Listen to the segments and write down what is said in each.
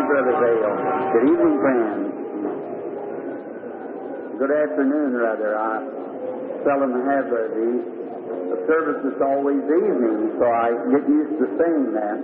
Brother Vale. Good evening, friends. Good afternoon, rather. I seldom have the service is always evening, so I get used to saying that.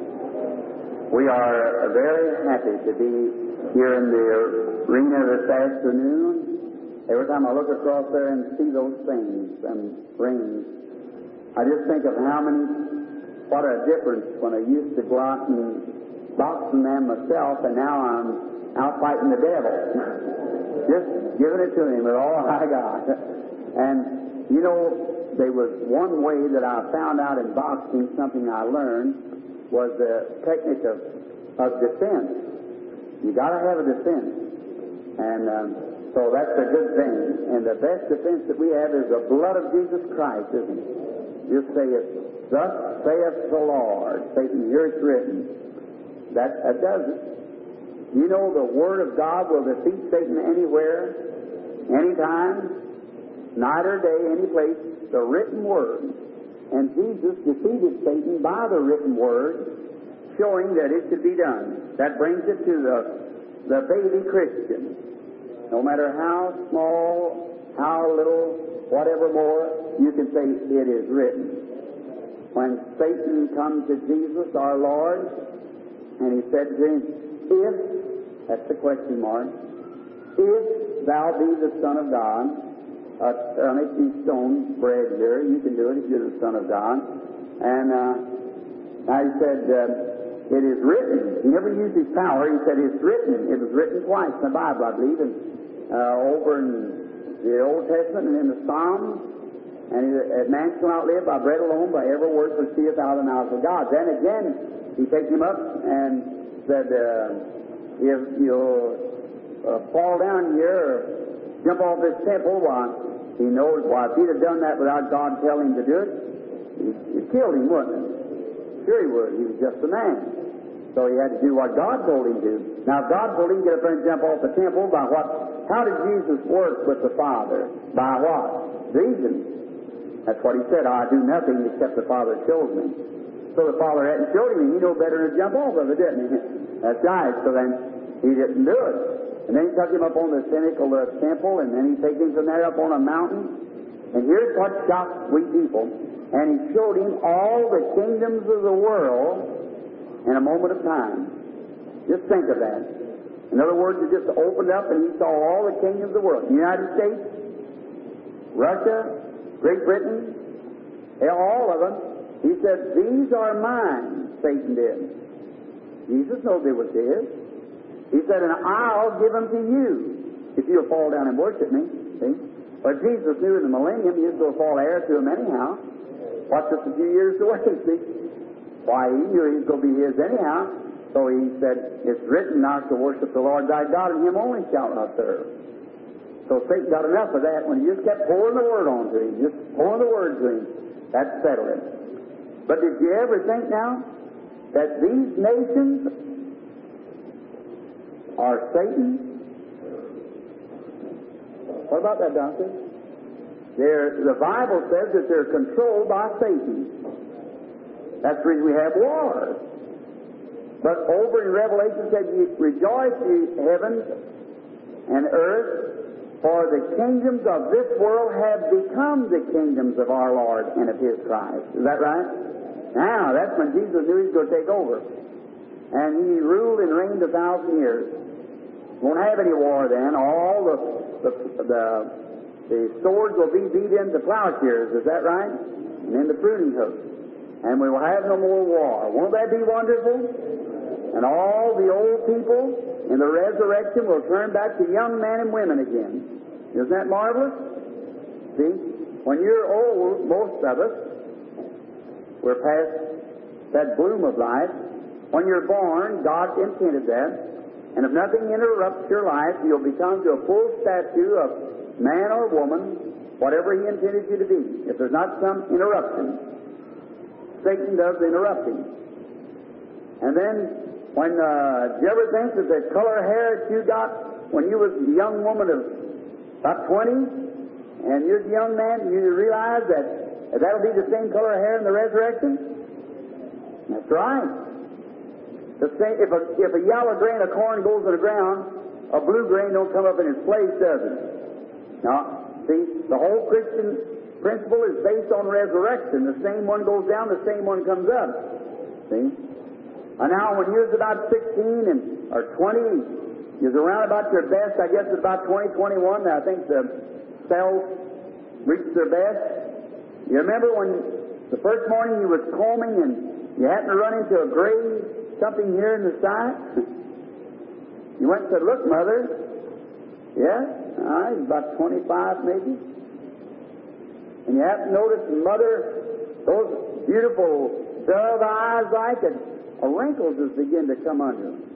We are very happy to be here in the arena this afternoon. Every time I look across there and see those things and rings, I just think of what a difference when I used to go out and box a man myself, and now I'm out fighting the devil. Just giving it to him with all I got. And, you know, there was one way that I found out in boxing, something I learned, was the technique of defense. You got to have a defense. And so that's a good thing. And the best defense that we have is the blood of Jesus Christ, isn't it? Just say it, thus saith the Lord. Satan, here it's written. That does it. You know the Word of God will defeat Satan anywhere, anytime, night or day, any place, the written Word. And Jesus defeated Satan by the written Word, showing that it could be done. That brings it to the baby Christian. No matter how small, how little, whatever more, you can say it is written. When Satan comes to Jesus, our Lord, and he said to him, if, that's the question mark, if thou be the Son of God, make these stones bread here, you can do it if you're the Son of God. And now he said, it is written. He never used his power. He said, it's written. It was written twice in the Bible, I believe, and over in the Old Testament and in the Psalms. And man shall not live by bread alone, by every word proceedeth out of the mouth of God. Then again, he picked him up and said, if you'll fall down here or jump off this temple, why, he knows, why, if he'd have done that without God telling him to do it, he'd killed him, wouldn't he? Sure he would. He was just a man. So he had to do what God told him to. Now, if God told him to get up there and jump off the temple, by what? How did Jesus work with the Father? By what? Reason. That's what he said. I do nothing except the Father shows me. So the Father hadn't showed him, and he knew better than to jump off of it, didn't he? That's right. So then he didn't do it. And then he took him up on the pinnacle of the temple, and then he took him from there up on a mountain. And here's what shocked we people. And he showed him all the kingdoms of the world in a moment of time. Just think of that. In other words, he just opened up and he saw all the kingdoms of the world. The United States, Russia, Great Britain, all of them. He said, these are mine, Satan did. Jesus knows they were his. He said, and I'll give them to you if you'll fall down and worship me. See? But Jesus knew in the millennium he was going to fall heir to him anyhow. What's just a few years away, see? Why, he knew he was going to be his anyhow. So he said, it's written, thou shalt worship the Lord thy God, and him only shalt not serve. So Satan got enough of that when he just kept pouring the word on to him, just pouring the word to him. That settled it. But did you ever think now that these nations are Satan? What about that, Doctor? The Bible says that they're controlled by Satan. That's the reason we have wars. But over in Revelation it said, rejoice, ye heavens and earth, for the kingdoms of this world have become the kingdoms of our Lord and of His Christ. Is that right? Now, that's when Jesus knew He was going to take over. And He ruled and reigned 1,000 years. Won't have any war then. All the swords will be beat into plowshares. Is that right? And then the pruning hooks. And we will have no more war. Won't that be wonderful? And all the old people in the resurrection will turn back to young men and women again. Isn't that marvelous? See? When you're old, most of us, we're past that bloom of life. When you're born, God intended that. And if nothing interrupts your life, you'll become to a full statue of man or woman, whatever He intended you to be. If there's not some interruption, Satan does interrupting. And then, when did you ever think that the color of hair that you got when you was a young woman of about 20, and you're a young man, you realize that that'll be the same color of hair in the resurrection? That's right. The same, if a yellow grain of corn goes to the ground, a blue grain don't come up in its place, does it? Now, see, the whole Christian principle is based on resurrection. The same one goes down, the same one comes up. See? And now, when you're about 16 or 20, you're around about your best. I guess it's about 20, 21. I think the cells reach their best. You remember when the first morning you was combing and you happened to run into a grave, something here in the side? You went and said, "Look, Mother." Yeah? All right, about 25 maybe. And you happened to notice, Mother, those beautiful dove eyes like it, wrinkles just begin to come under them.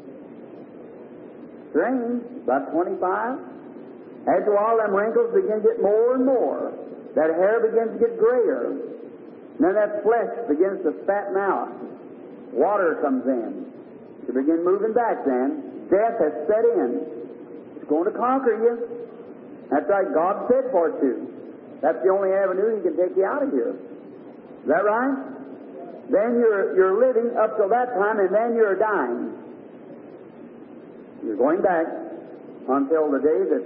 Strange, about 25. After a while, them wrinkles begin to get more and more. That hair begins to get grayer. And then that flesh begins to fatten out. Water comes in. You begin moving back then. Death has set in. It's going to conquer you. That's right, God said for it to. That's the only avenue He can take you out of here. Is that right? Then you're living up till that time, and then you're dying. You're going back until the day that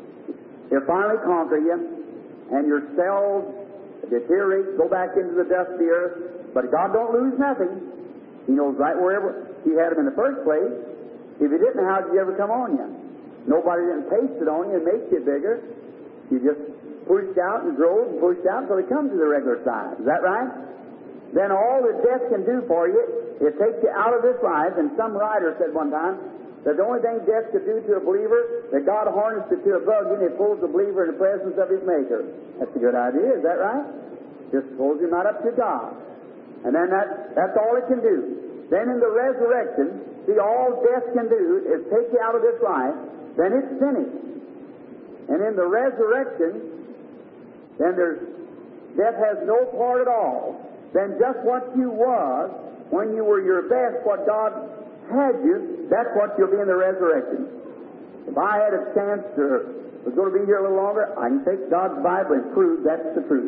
He'll finally conquer you, and your cells deteriorate, go back into the dust of the earth. But God don't lose nothing. He knows right wherever He had them in the first place. If He didn't, how did He ever come on you? Nobody didn't paste it on you and make you bigger. You just pushed out and drove and pushed out until He comes to the regular size. Is that right? Then all that death can do for you, it takes you out of this life. And some writer said one time that the only thing death could do to a believer, that God harnessed it to a bug and it pulls the believer in the presence of his Maker. That's a good idea, is that right? Just pulls him right up to God. And then that's all it can do. Then in the resurrection, see, all death can do is take you out of this life, then it's finished. And in the resurrection, then death has no part at all. Then just what you was when you were your best, what God had you, that's what you'll be in the resurrection. If I had a chance was going to be here a little longer, I can take God's Bible and prove that's the truth.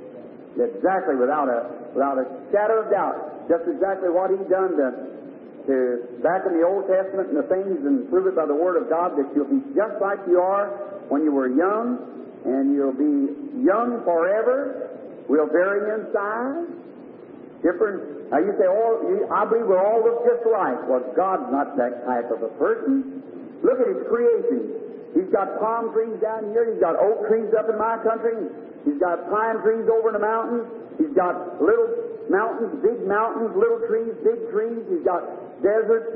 Exactly, without a shadow of doubt, just exactly what He done to back in the Old Testament and the things, and prove it by the Word of God that you'll be just like you are when you were young, and you'll be young forever. We'll bury you inside. Different. Now you say, I believe we'll all look just alike. Well, God's not that type of a person. Look at His creation. He's got palm trees down here. He's got oak trees up in my country. He's got pine trees over in the mountains. He's got little mountains, big mountains, little trees, big trees. He's got deserts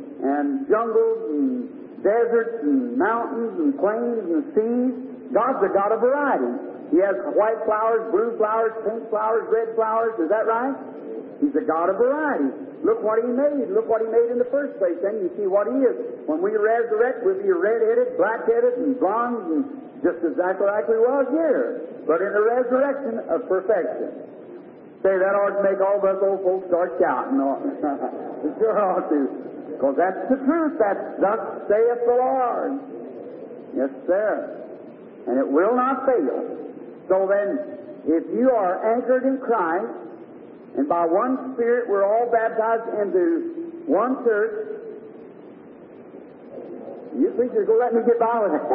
and jungles and deserts and mountains and plains and seas. God's a God of variety. He has white flowers, blue flowers, pink flowers, red flowers. Is that right? He's a God of variety. Look what He made. Look what He made in the first place. Then you see what He is. When we resurrect, we'll be red-headed, black-headed, and bronze, and just exactly like we was here. But in the resurrection of perfection. Say, that ought to make all of us old folks start shouting. It sure ought to. Because that's the truth. That's thus saith the Lord. Yes, sir. And it will not fail. So then, if you are anchored in Christ, and by one Spirit we're all baptized into one church, you preachers go let me get by with it.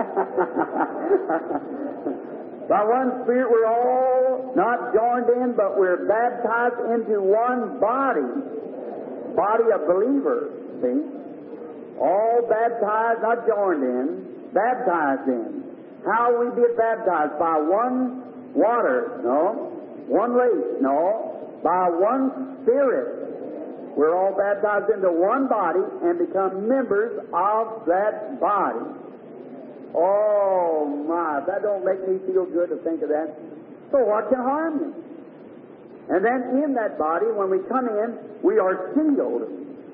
By one Spirit we're all not joined in, but we're baptized into one body. Body of believers, see? All baptized, not joined in, baptized in. How we be baptized? By one water? No. One lake? No. By one Spirit. We're all baptized into one body and become members of that body. Oh, my. That don't make me feel good to think of that. So what can harm me? And then in that body, when we come in, we are sealed.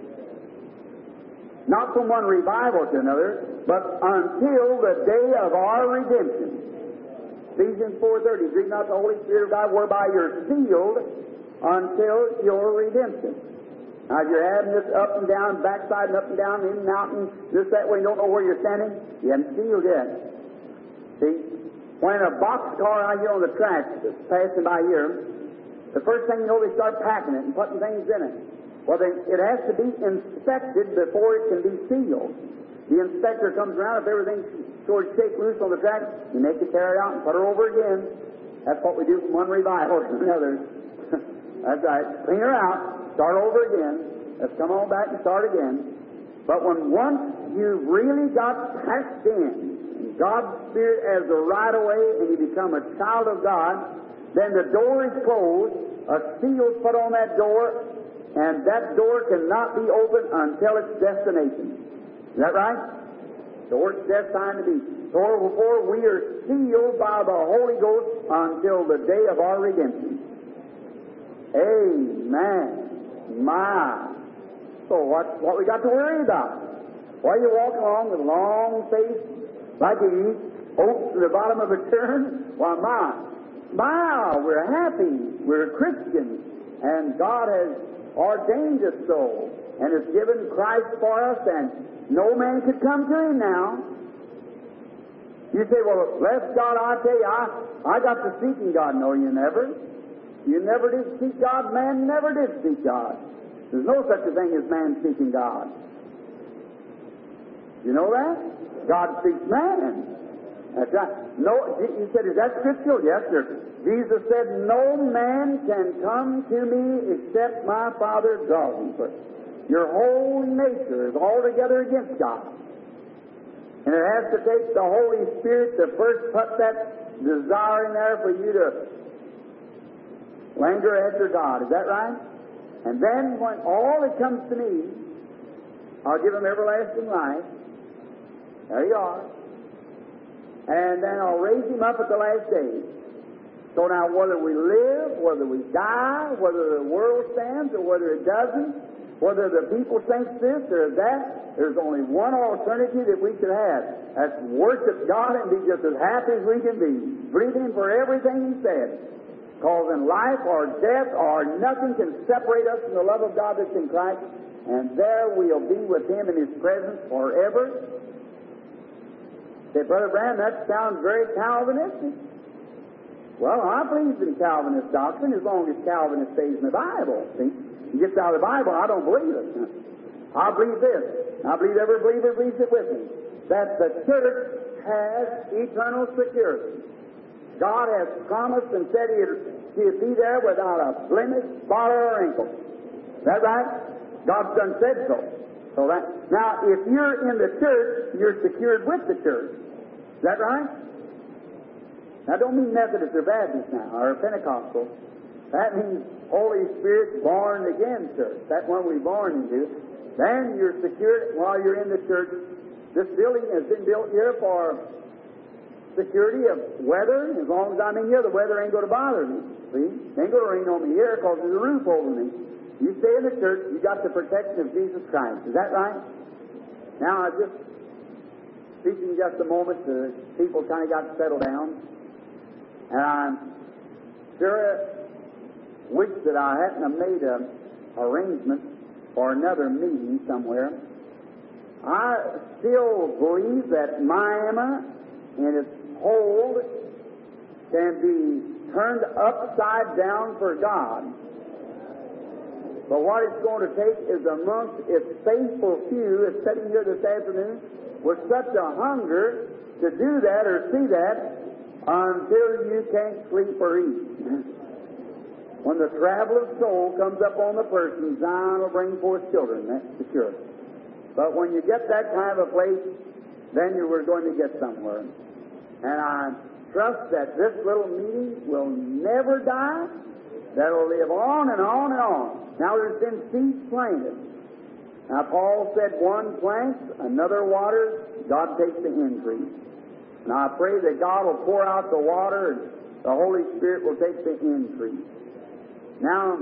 Not from one revival to another, but until the day of our redemption. Ephesians 4:30, grieve not the Holy Spirit of God, whereby you're sealed until your redemption. Now, if you're having this up and down, backside and up and down, in and out, and this that way, you don't know where you're standing, you haven't sealed yet. See? When a boxcar out here on the track is passing by here, the first thing you know, they start packing it and putting things in it. Well, it has to be inspected before it can be sealed. The inspector comes around, if everything's sort of shake loose on the track, you make it carry out and put her over again. That's what we do from one revival to another. That's right. Clean her out, start over again. Let's come on back and start again. But when once you've really got passed in, God's Spirit as the right of way, and you become a child of God, then the door is closed, a seal's put on that door, and that door cannot be opened until its destination. Is that right? Door is destined to be. Therefore, we are sealed by the Holy Ghost until the day of our redemption. Amen. My. So what we got to worry about? Why you walk along with a long face like you eat oats to the bottom of a churn? Why, my, we're happy. We're Christians. And God has ordained us so and has given Christ for us, and no man could come to Him now. You say, well, bless God, I tell you, I got to seeking God. No, you never. You never did seek God. Man never did seek God. There's no such a thing as man seeking God. You know that? God seeks man. That's right. No, you said, is that scriptural? Yes, sir. Jesus said, no man can come to me except my Father draws him first. Your whole nature is altogether against God. And it has to take the Holy Spirit to first put that desire in there for you to linger after God. Is that right? And then when all that comes to me, I'll give him everlasting life. There you are. And then I'll raise him up at the last day. So now whether we live, whether we die, whether the world stands or whether it doesn't, whether the people think this or that, there's only one alternative that we should have. That's worship God and be just as happy as we can be. Believe Him for everything He said. Because in life or death or nothing can separate us from the love of God that's in Christ. And there we'll be with Him in His presence forever. Say, Brother Branham, that sounds very Calvinistic. Well, I believe in Calvinist doctrine as long as Calvinist stays in the Bible. See? He gets out of the Bible, I don't believe it. I believe this. I believe every believer believes it with me. That the church has eternal security. God has promised and said He'd be there without a blemish, spot, or wrinkle. Is that right? God's done said so. Now, if you're in the church, you're secured with the church. Is that right? Now, don't mean Methodist or Baptist now, or Pentecostal. That means Holy Spirit born again church. That's one we're born into. Then you're secured while you're in the church. This building has been built here for security of weather. As long as I'm in here, the weather ain't going to bother me. See? It ain't going to rain on me here because there's a roof over me. You stay in the church, you got the protection of Jesus Christ. Is that right? Now, I just speaking just a moment to people kind of got settled down. And I'm sure wish that I hadn't have made an arrangement for another meeting somewhere. I still believe that Miami and its hold can be turned upside down for God. But what it's going to take is amongst its faithful few that's sitting here this afternoon with such a hunger to do that or see that until you can't sleep or eat. When the traveler's soul comes up on the person, Zion will bring forth children. That's the sure. But when you get that kind of a place, then we're going to get somewhere. And I trust that this little meeting will never die. That'll live on and on and on. Now there's been seeds planted. Now Paul said one plants, another waters, God takes the increase. And I pray that God will pour out the water and the Holy Spirit will take the increase. Now,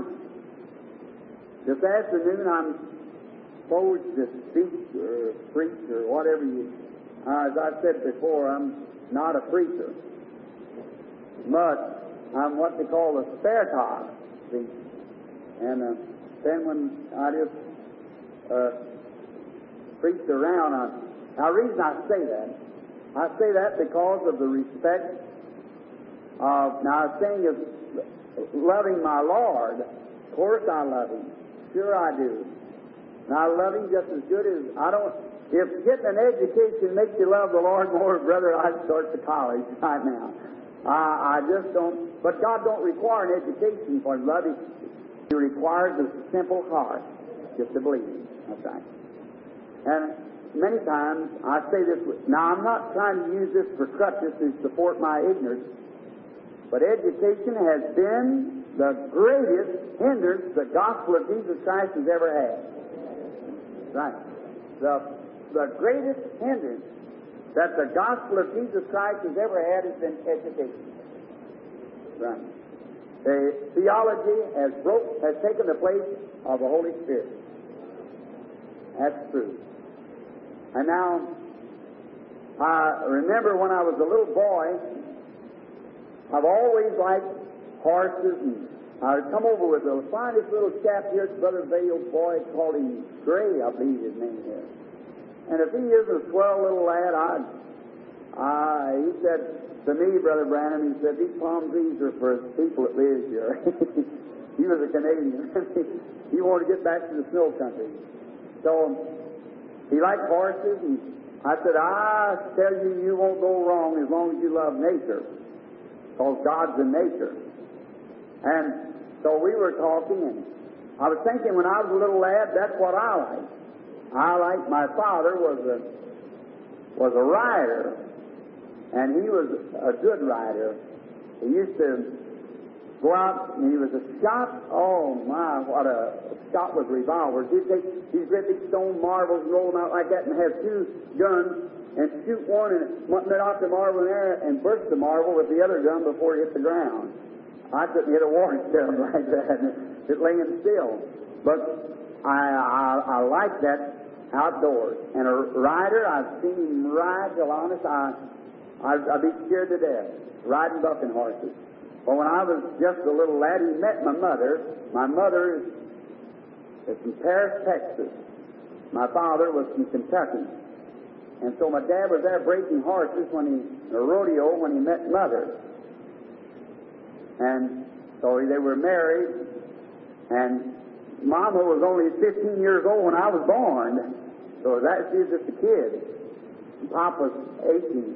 this afternoon I'm supposed to speak or preach or whatever you... as I've said before, I'm not a preacher. But I'm what they call a spare tire. See? And then when I just preached around, now the reason I say that because of the respect of, now I was saying is loving my Lord. Of course I love Him. Sure I do. And I love Him just as good as I don't. If getting an education makes you love the Lord more, brother, I'd start to college right now. I just don't. But God don't require an education for love. He requires a simple heart, just to believe Him. That's right. And many times I say this. Now I'm not trying to use this for crutches to support my ignorance, but education has been the greatest hindrance the gospel of Jesus Christ has ever had. Right. The greatest hindrance that the gospel of Jesus Christ has ever had has been education. Right. The theology has taken the place of the Holy Spirit. That's true. And now, I remember when I was a little boy, I've always liked horses, and I would come over with the finest little chap here, Brother Vale's boy, called him Gray, I believe his name is. And if he is a swell little lad, he said to me, Brother Branham, he said, these palm trees are for people that live here. He was a Canadian. He wanted to get back to the snow country. So he liked horses, and I said, I tell you, you won't go wrong as long as you love nature, because God's in nature. And so we were talking, and I was thinking when I was a little lad, that's what I liked. My father was a rider, and he was a good rider. He used to go out, and he was a shot. Oh my, what a shot with revolvers. He'd take these great big stone marbles and roll them out like that, and have two guns and shoot one and knock the marble in there and burst the marble with the other gun before it hit the ground. I couldn't hit a warning system like that, it laying still. But I like that outdoors. And a rider, I've seen him ride till honest, I'd be scared to death, riding bucking horses. But when I was just a little lad, he met my mother. My mother is from Paris, Texas. My father was from Kentucky. And so my dad was there breaking horses in a rodeo when he met Mother. And so they were married, and Mama was only 15 years old when I was born. So she was just a kid. And Pop was 18.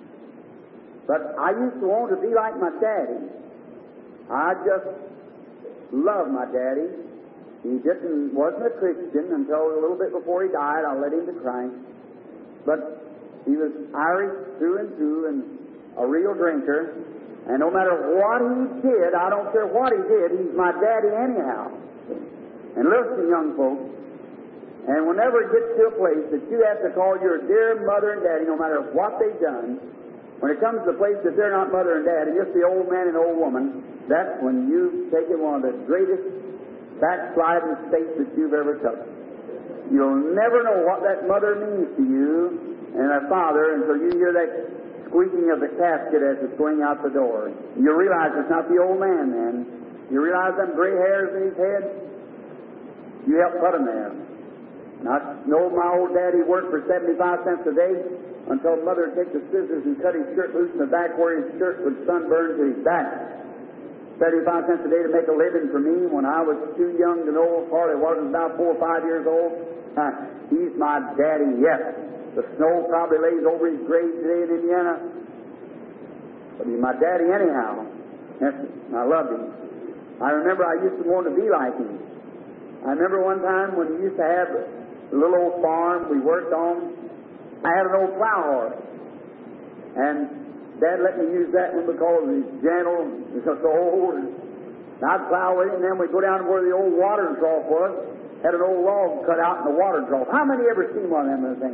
But I used to want to be like my daddy. I just loved my daddy. He wasn't a Christian until a little bit before he died. I led him to Christ. But he was Irish through and through, and a real drinker. And no matter what he did, I don't care what he did, he's my daddy anyhow. And listen, young folks, and whenever it gets to a place that you have to call your dear mother and daddy, no matter what they've done, when it comes to a place that they're not mother and daddy, just the old man and old woman, that's when you've taken one of the greatest backsliding states that you've ever took. You'll never know what that mother means to you and that father until you hear that squeaking of the casket as it's going out the door. You realize it's not the old man then. You realize them gray hairs in his head? You helped put him there. Not know my old daddy worked for 75 cents a day until Mother would take the scissors and cut his shirt loose in the back where his shirt would sunburn to his back. 75 cents a day to make a living for me when I was too young to know, hardly wasn't about 4 or 5 years old. He's my daddy, yes. The snow probably lays over his grave today in Indiana. But he's my daddy anyhow. Yes, I loved him. I remember I used to want to be like him. I remember one time when he used to have a little old farm we worked on. I had an old plow horse. And Dad let me use that one because he's gentle and he's so old. And I'd plow with him, and then we'd go down to where the old watering trough was. Had an old log cut out in the watering trough. How many ever seen one of them things?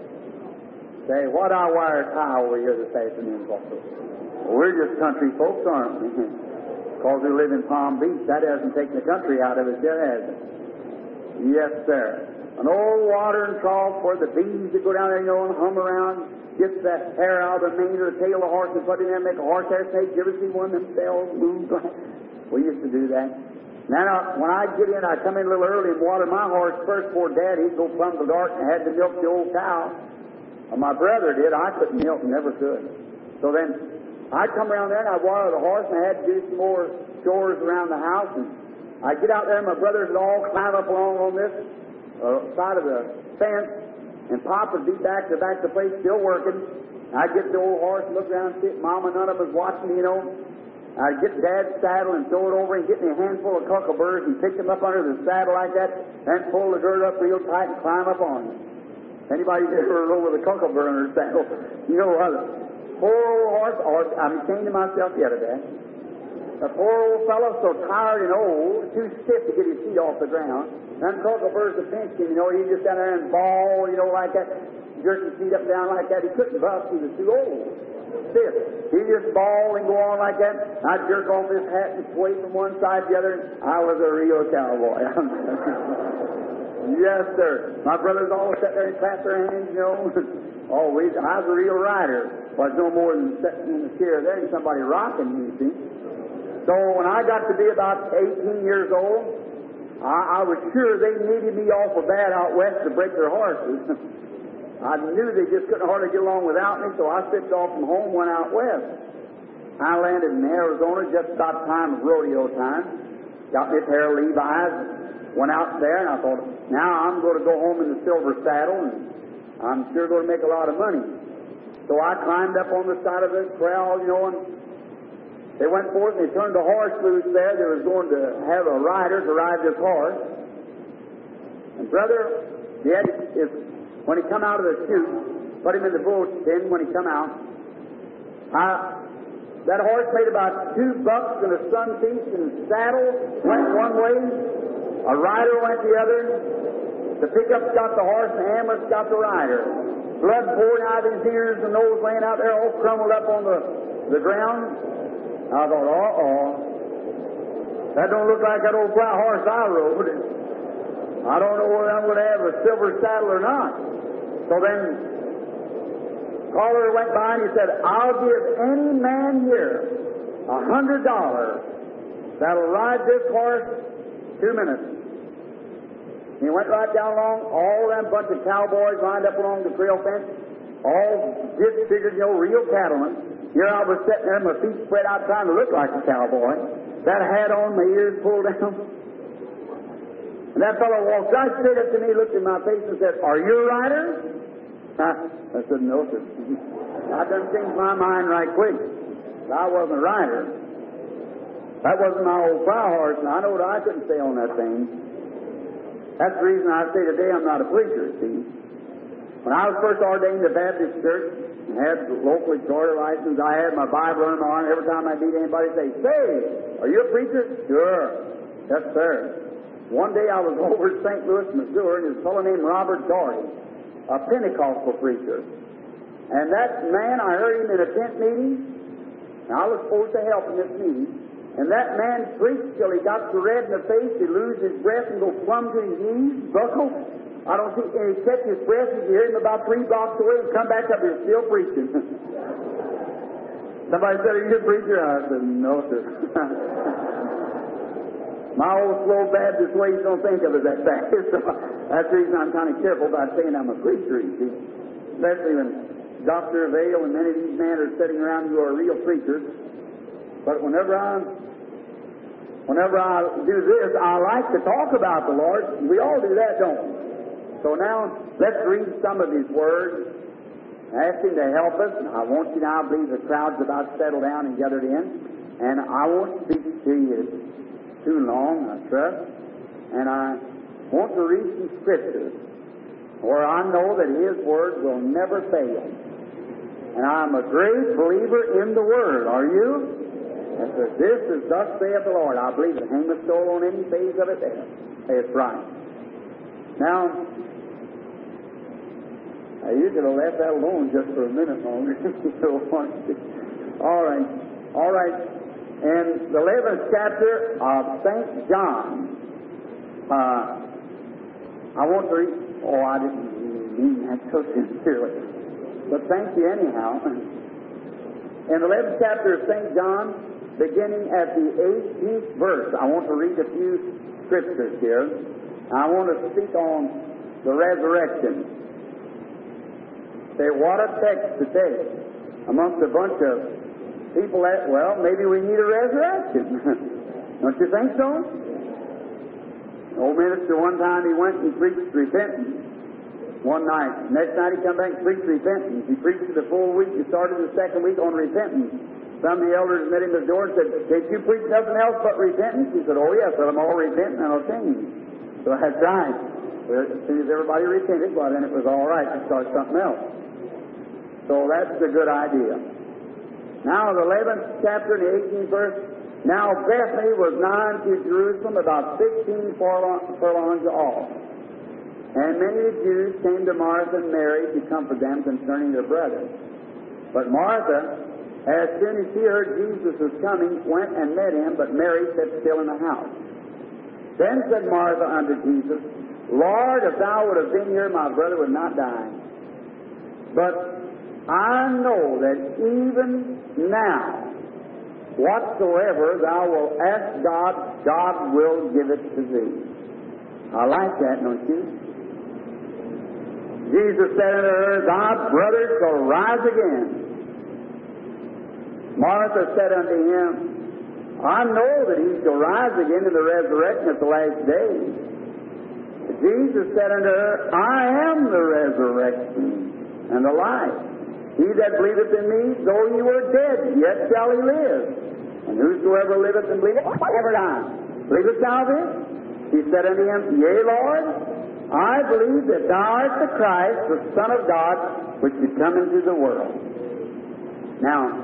Say, what I wire tie over here this afternoon, folks? Well, we're just country folks, aren't we? Because we live in Palm Beach, that hasn't taken the country out of us yet, has it? Yes, sir. An old watering trough where the bees that go down there, and hum around, gets the hair out of the mane or the tail of the horse and put it in there and make a horsehair snake. You ever see one of them cells move? We used to do that. Now, when I'd get in, I'd come in a little early and water my horse first before Dad. He'd go plumb to dark and had to milk the old cow. My brother did. I couldn't milk, never could. So then I'd come around there and I'd water the horse, and I had to do some more chores around the house. And I'd get out there, and my brothers would all climb up along on this side of the fence, and Pop would be back to the place still working. I'd get the old horse and look around and see it. Mama, none of us watching me, you know. I'd get Dad's saddle and throw it over and get me a handful of cockleburrs and pick them up under the saddle like that and pull the gird up real tight and climb up on them. Anybody's ever rode with a cockleburr under the saddle, you know what? Poor old horse, I'm ashamed of myself the other day. The poor old fellow, so tired and old, too stiff to get his feet off the ground. Them cockleburrs would pinch him, you know, he'd just stand there and bawl, you know, like that, jerk his feet up and down like that. He couldn't bust, he was too old. Stiff. He'd just bawl and go on like that. I'd jerk off his hat and sway from one side to the other. I was a real cowboy. Yes, sir. My brothers all sat there and clapped their hands, you know. Always. I was a real rider. Was no more than sitting in the chair there and somebody rocking me, you see. So when I got to be about 18 years old, I was sure they needed me awful bad out west to break their horses. I knew they just couldn't hardly get along without me, so I stepped off from home, went out west. I landed in Arizona just about time of rodeo time. Got me a pair of Levi's, went out there, and I thought, now I'm going to go home in the silver saddle, and I'm sure going to make a lot of money. So I climbed up on the side of the corral, you know, and they went forth and they turned the horse loose there. They was going to have a rider to ride this horse. And brother, when he come out of the chute, put him in the bull pen when he come out. That horse made about $2 and a sun piece, and saddle went one way, a rider went the other. The pickup's got the horse, and the ambulance got the rider. Blood pouring out of his ears, and nose laying out there all crumbled up on the ground. I thought, that don't look like that old black horse I rode. I don't know whether I'm going to have a silver saddle or not. So then, caller went by and he said, I'll give any man here $100 that'll ride this horse 2 minutes. He went right down along, all them bunch of cowboys lined up along the trail fence, all disfigured, you know, real cattlemen. Here I was sitting there, my feet spread out, trying to look like a cowboy. That hat on, my ears pulled down. And that fellow walked right straight up to me, looked in my face, and said, Are you a rider? I said, No, sir. I done changed my mind right quick. I wasn't a rider. That wasn't my old plow horse, and I know that I couldn't stay on that thing. That's the reason I say today I'm not a preacher, see. When I was first ordained to Baptist Church, and had the local exhorter license, I had my Bible under my arm. Every time I meet anybody, say, are you a preacher? Sure. Yes, sir. One day I was over at St. Louis, Missouri, and there's a fellow named Robert Doherty, a Pentecostal preacher. And that man, I heard him in a tent meeting, and I was supposed to help in this meeting. And that man preached till he got so red in the face, he'd lose his breath and go plumb to his knees, buckle. I don't see, and he'd catch his breath, and you hear him about 3 blocks away, and come back up, and he's still preaching. Somebody said, Are you a preacher? I said, No, sir. My old slow Baptist ways don't think of it that fast. So that's the reason I'm kind of careful about saying I'm a preacher, you see. Especially when Dr. Vail and many of these men are sitting around who are real preachers. But whenever I do this, I like to talk about the Lord. We all do that, don't we? So now, let's read some of His Word. Ask Him to help us. And I want you now, I believe the crowd's about settled down and gathered in. And I won't speak to you too long, I trust. And I want to read some scriptures where I know that His Word will never fail. And I'm a great believer in the Word. Are you? And so this is thus saith the Lord. I believe it. Hang the soul on any phase of it there. It's right. Now, you could have left that alone just for a minute longer. All right. In the 11th chapter of St. John, I want to read. I didn't mean that so sincerely. But thank you anyhow. In the 11th chapter of St. John, beginning at the 18th verse, I want to read a few scriptures here. I want to speak on the resurrection. Say, what a text today amongst a bunch of people that, maybe we need a resurrection. Don't you think so? Old minister, one time he went and preached repentance one night. Next night he come back and preached repentance. He preached it the full week. He started the second week on repentance. Some of the elders met him at the door and said, "Can't you preach nothing else but repentance?" He said, "Oh yes, but I'm all repentant and I'll change." So that's right. As soon as everybody repented, well then it was all right to start something else. So that's a good idea. Now the 11th chapter and the 18th verse. Now Bethany was nigh unto Jerusalem, about 16 furlongs off. And many of the Jews came to Martha and Mary to comfort them concerning their brother. But Martha, as soon as she heard Jesus was coming, went and met him, but Mary sat still in the house. Then said Martha unto Jesus, Lord, if thou would have been here, my brother would not die. But I know that even now, whatsoever thou wilt ask God, God will give it to thee. I like that, don't you? Jesus said unto her, Thy brother shall rise again. Martha said unto him, I know that he shall rise again in the resurrection at the last day. Jesus said unto her, I am the resurrection and the life. He that believeth in me, though he were dead, yet shall he live. And whosoever liveth and believeth never die. Believest thou this? He said unto him, Yea, Lord, I believe that thou art the Christ, the Son of God, which should come into the world. Now,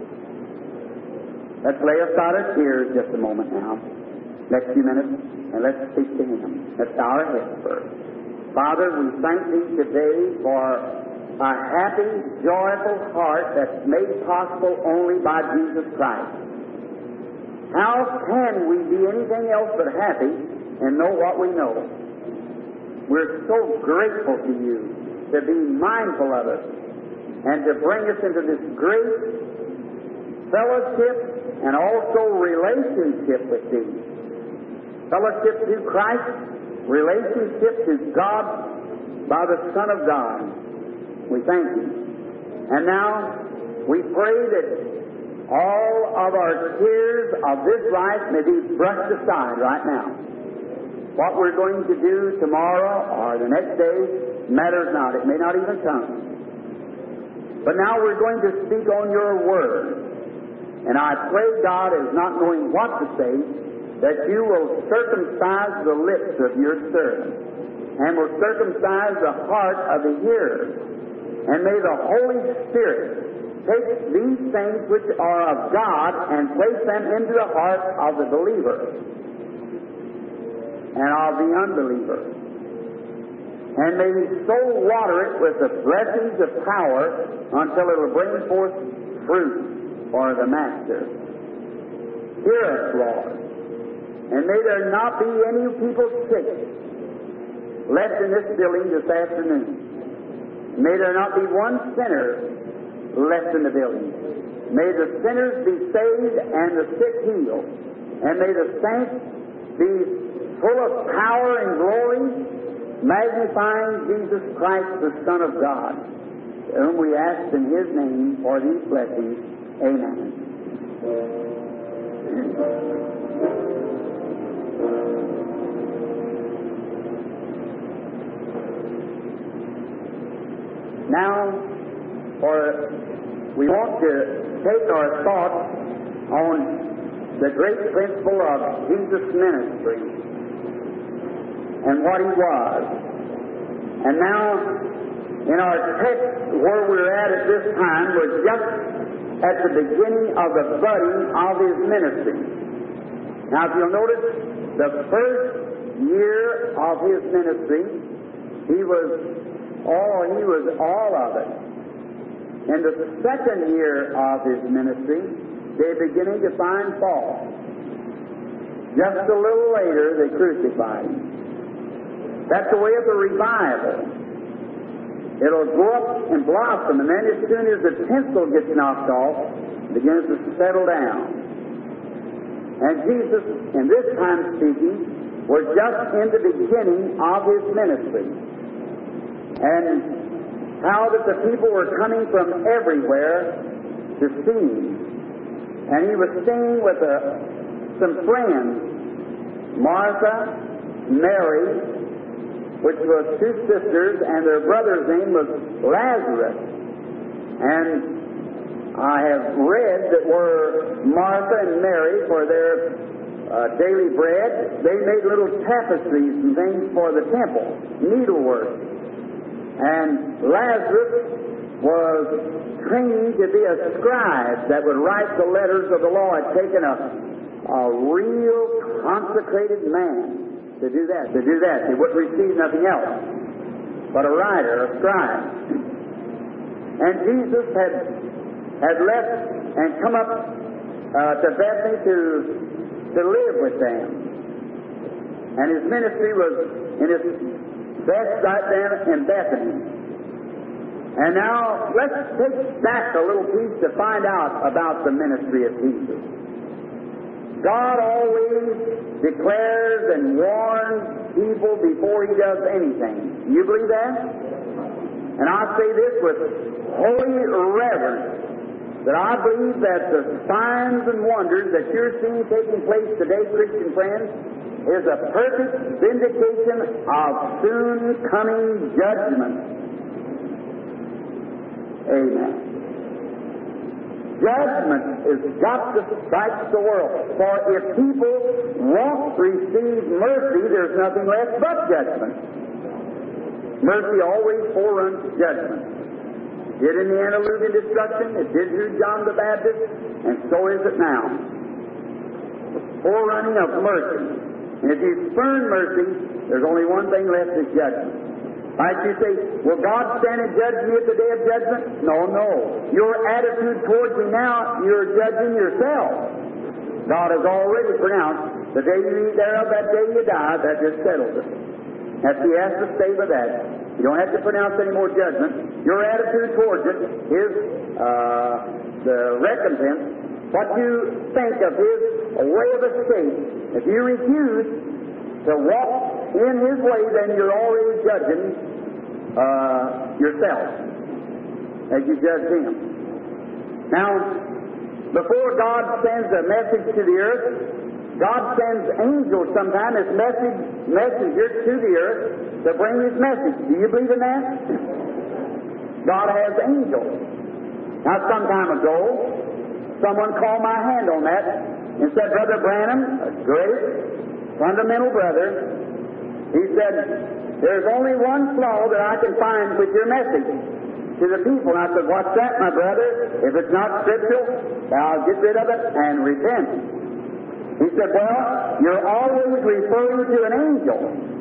let's lay aside our tears just a moment now, next few minutes, and let's speak to Him. Let's bow our heads first. Father, we thank Thee today for a happy, joyful heart that's made possible only by Jesus Christ. How can we be anything else but happy and know what we know? We're so grateful to You to be mindful of us and to bring us into this great fellowship and also relationship with Thee. Fellowship to Christ, relationship to God by the Son of God. We thank You. And now we pray that all of our tears of this life may be brushed aside right now. What we're going to do tomorrow or the next day matters not. It may not even come. But now we're going to speak on Your Word. And I pray, God, as not knowing what to say, that You will circumcise the lips of Your servant and will circumcise the heart of the hearer. And may the Holy Spirit take these things which are of God and place them into the heart of the believer and of the unbeliever. And may He so water it with the blessings of power until it will bring forth fruit for the Master. Hear us, Lord. And may there not be any people sick left in this building this afternoon. May there not be one sinner left in the building. May the sinners be saved and the sick healed. And may the saints be full of power and glory, magnifying Jesus Christ, the Son of God, whom we ask in His name for these blessings. Amen. Now, we want to take our thoughts on the great principle of Jesus' ministry and what He was. And now, in our text where we're at this time, we're just at the beginning of the budding of His ministry. Now, if you'll notice, the first year of His ministry, He was all of it. In the second year of His ministry, they're beginning to find fault. Just a little later, they crucified Him. That's the way of the revival. It'll grow up and blossom, and then as soon as the tinsel gets knocked off, it begins to settle down. And Jesus, in this time speaking, was just in the beginning of His ministry. And how that the people were coming from everywhere to see Him. And He was staying with some friends, Martha Mary, which was two sisters, and their brother's name was Lazarus. And I have read that where Martha and Mary, for their daily bread, they made little tapestries and things for the temple, needlework. And Lazarus was trained to be a scribe that would write the letters of the law. Had taken a real consecrated man to do that. He wouldn't receive nothing else but a writer, a scribe. And Jesus had left and come up to Bethany to live with them. And his ministry was in his best right there in Bethany. And now let's take back a little piece to find out about the ministry of Jesus. God always declares and warns people before He does anything. You believe that? And I say this with holy reverence, that I believe that the signs and wonders that you're seeing taking place today, Christian friends, is a perfect vindication of soon coming judgment. Amen. Judgment has got to strike the world. For if people won't receive mercy, there's nothing left but judgment. Mercy always foreruns judgment. It did in the antediluvian destruction, it did through John the Baptist, and so is it now. The forerunning of mercy. And if you spurn mercy, there's only one thing left, is judgment. Like you say, will God stand and judge me at the day of judgment? No. Your attitude towards me now, you're judging yourself. God has already pronounced, the day you eat thereof, that day you die. That just settles it. He has to stay with that. You don't have to pronounce any more judgment. Your attitude towards it is the recompense. What you think of His way of escape. If you refuse to walk in His way, then you're already judging yourself as you judge Him. Now, before God sends a message to the earth, God sends angels sometimes as messengers to the earth to bring His message. Do you believe in that? God has angels. Now, some time ago, someone called my hand on that and said, Brother Branham, a great fundamental brother, he said, there's only one flaw that I can find with your message to the people. And I said, what's that, my brother? If it's not scriptural, I'll get rid of it and repent. He said, well, you're always referring to an angel.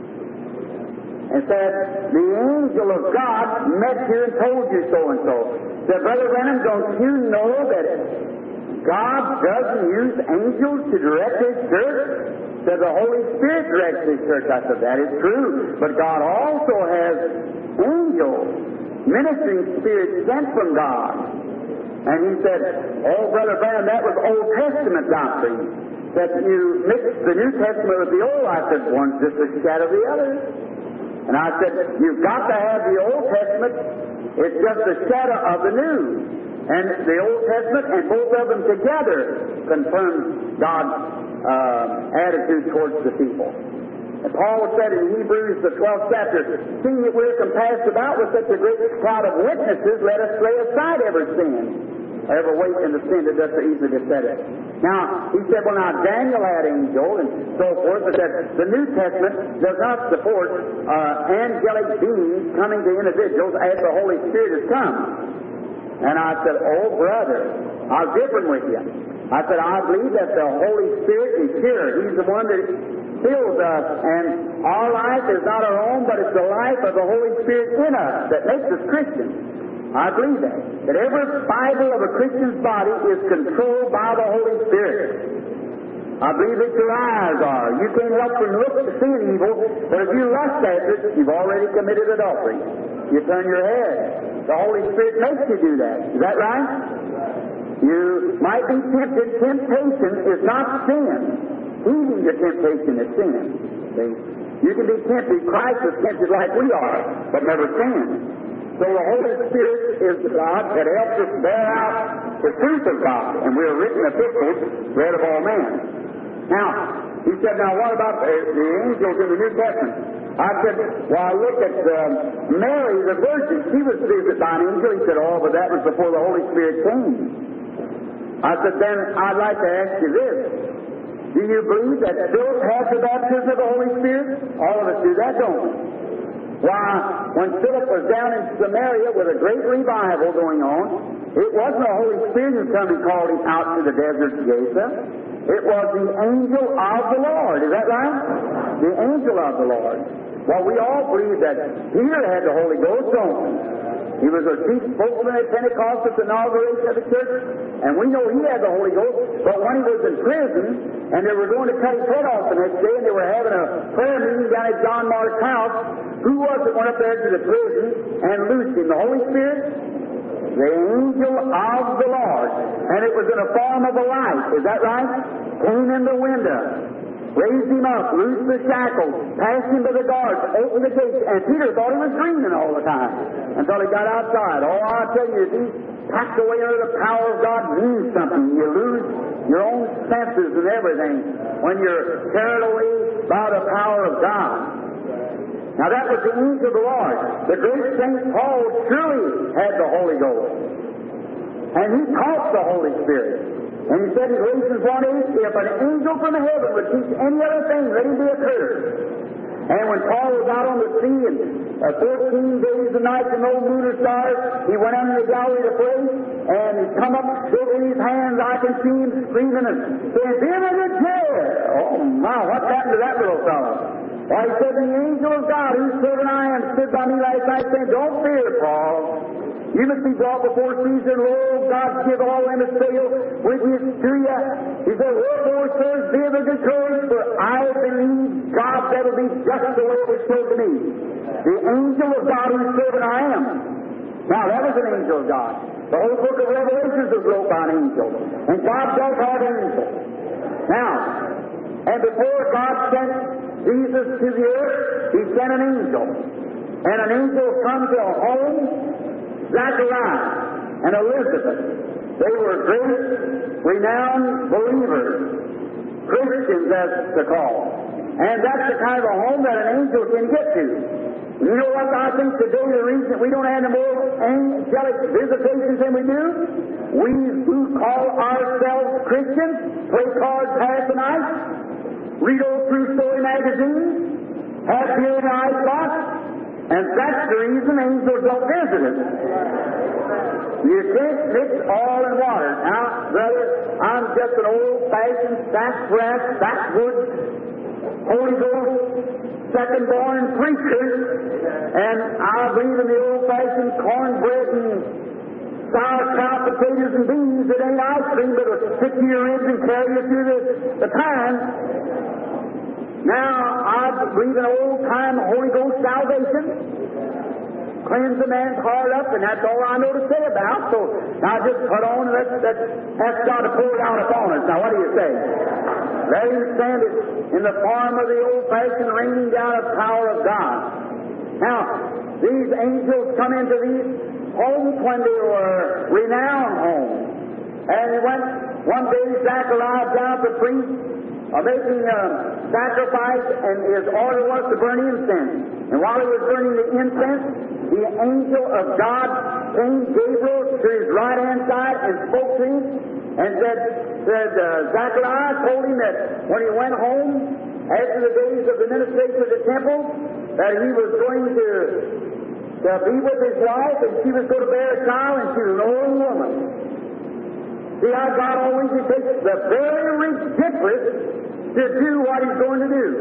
And said, the angel of God met you and told you so and so. Said, Brother Branham, don't you know that God doesn't use angels to direct His church? Said, the Holy Spirit directs His church. I said, that is true. But God also has angels, ministering spirits sent from God. And he said, oh, Brother Branham, that was Old Testament doctrine. That you mixed the New Testament with the Old. I said, one's just a shadow of the other. And I said, you've got to have the Old Testament. It's just a shadow of the New. And the Old Testament and both of them together confirm God's attitude towards the people. And Paul said in Hebrews, the 12th chapter, seeing that we're compassed about with such a great cloud of witnesses, let us lay aside every sin. Every weight and the sin that does so easily beset it. Now, he said, well, now, Daniel had angel and so forth, but that the New Testament does not support angelic beings coming to individuals as the Holy Spirit has come. And I said, oh, brother, I was different with you. I said, I believe that the Holy Spirit is here. He's the one that fills us, and our life is not our own, but it's the life of the Holy Spirit in us that makes us Christians. I believe that. That every fiber of a Christian's body is controlled by the Holy Spirit. I believe that your eyes are. You can't help from looking to seeing evil, but if you lust after it, you've already committed adultery. You turn your head. The Holy Spirit makes you do that. Is that right? You might be tempted. Temptation is not sin. Heeding the temptation is sin. See? You can be tempted. Christ was tempted like we are, but never sinned. So the Holy Spirit is God that helps us bear out the truth of God. And we are written epistles, read of all men. Now, He said, now what about the angels in the New Testament? I said, well, I look at Mary, the Virgin. She was visited by an angel. He said, oh, but that was before the Holy Spirit came. I said, then I'd like to ask you this. Do you believe that Philip has the baptism of the Holy Spirit? All of us do that, don't we? Why, when Philip was down in Samaria with a great revival going on, it wasn't the Holy Spirit who come and called him out to the desert to Gaza. It was the angel of the Lord. Is that right? The angel of the Lord. Well, we all believe that Peter had the Holy Ghost, don't we? He was a chief spokesman at Pentecost at the inauguration of the church, and we know he had the Holy Ghost, but when he was in prison, and they were going to cut his head off the next day, and they were having a prayer meeting down at John Mark's house, who was it went up there to the prison and loosed him? The Holy Spirit? The angel of the Lord. And it was in the form of a light. Is that right? Came in the window, raised him up, loosed the shackles, passed him to the guards, opened the gates, and Peter thought he was dreaming all the time until he got outside. Oh, I tell you, if he's packed away under the power of God, means something. You lose your own senses and everything when you're carried away by the power of God. Now that was the angel of the Lord. The great Saint Paul surely had the Holy Ghost. And he caught the Holy Spirit. And he said in Galatians 1:8, if an angel from heaven would teach any other thing, let him be accursed. And when Paul was out on the sea and 14 days and nights and no moon or stars, he went out in the Galilee to pray, and he come up, shaking his hands. I can see him screaming and saying, "Be in the chair!" Oh my, what happened to that little fellow? Why, he said, the angel of God, whose servant I am, stood by me last night saying, don't fear, Paul. You must be brought before Caesar. Lord, God give all them that sail with you to you. He said, wherefore, sirs, be of a good courage, for I believe God that will be just the way it was told to me. The angel of God, whose servant I am. Now, that was an angel of God. The whole book of Revelations was wrote by an angel. And God does have angels. Now, and before God sent Jesus to the earth, He sent an angel. And an angel come to a home, Zachariah and Elizabeth. They were great, renowned believers, Christians as they're called. And that's the kind of a home that an angel can get to. You know what I think today the reason we don't have any more angelic visitations than we do? We who call ourselves Christians play cards half the night, read old true story magazines, have beer in the icebox, and that's the reason angels don't visit us. You can't mix oil and water. Now, brother, I'm just an old-fashioned, sassafras, backwoods, Holy Ghost, second-born preacher, and I believe in the old-fashioned cornbread and sauerkraut, potatoes and beans that ain't ice cream, but will stick to your ribs and carry you through the time. Now, I believe in old-time Holy Ghost salvation. Cleanse a man's heart up, and that's all I know to say about. So, now just put on and ask God to pour it out upon us. Now, what do you say? Let Him send it in the form of the old-fashioned raining down of power of God. Now, these angels come into these homes when they were renowned homes. And he went, one day Zachariah down the priest, making a sacrifice, and his order was to burn incense. And while he was burning the incense, the angel of God came, Gabriel, to his right-hand side and spoke to him and said Zachariah told him that when he went home, after the days of the ministration of the temple, that he was going to be with his wife, and she was going to bear a child, and she was an old woman. See how God always takes the very ridiculous to do what He's going to do.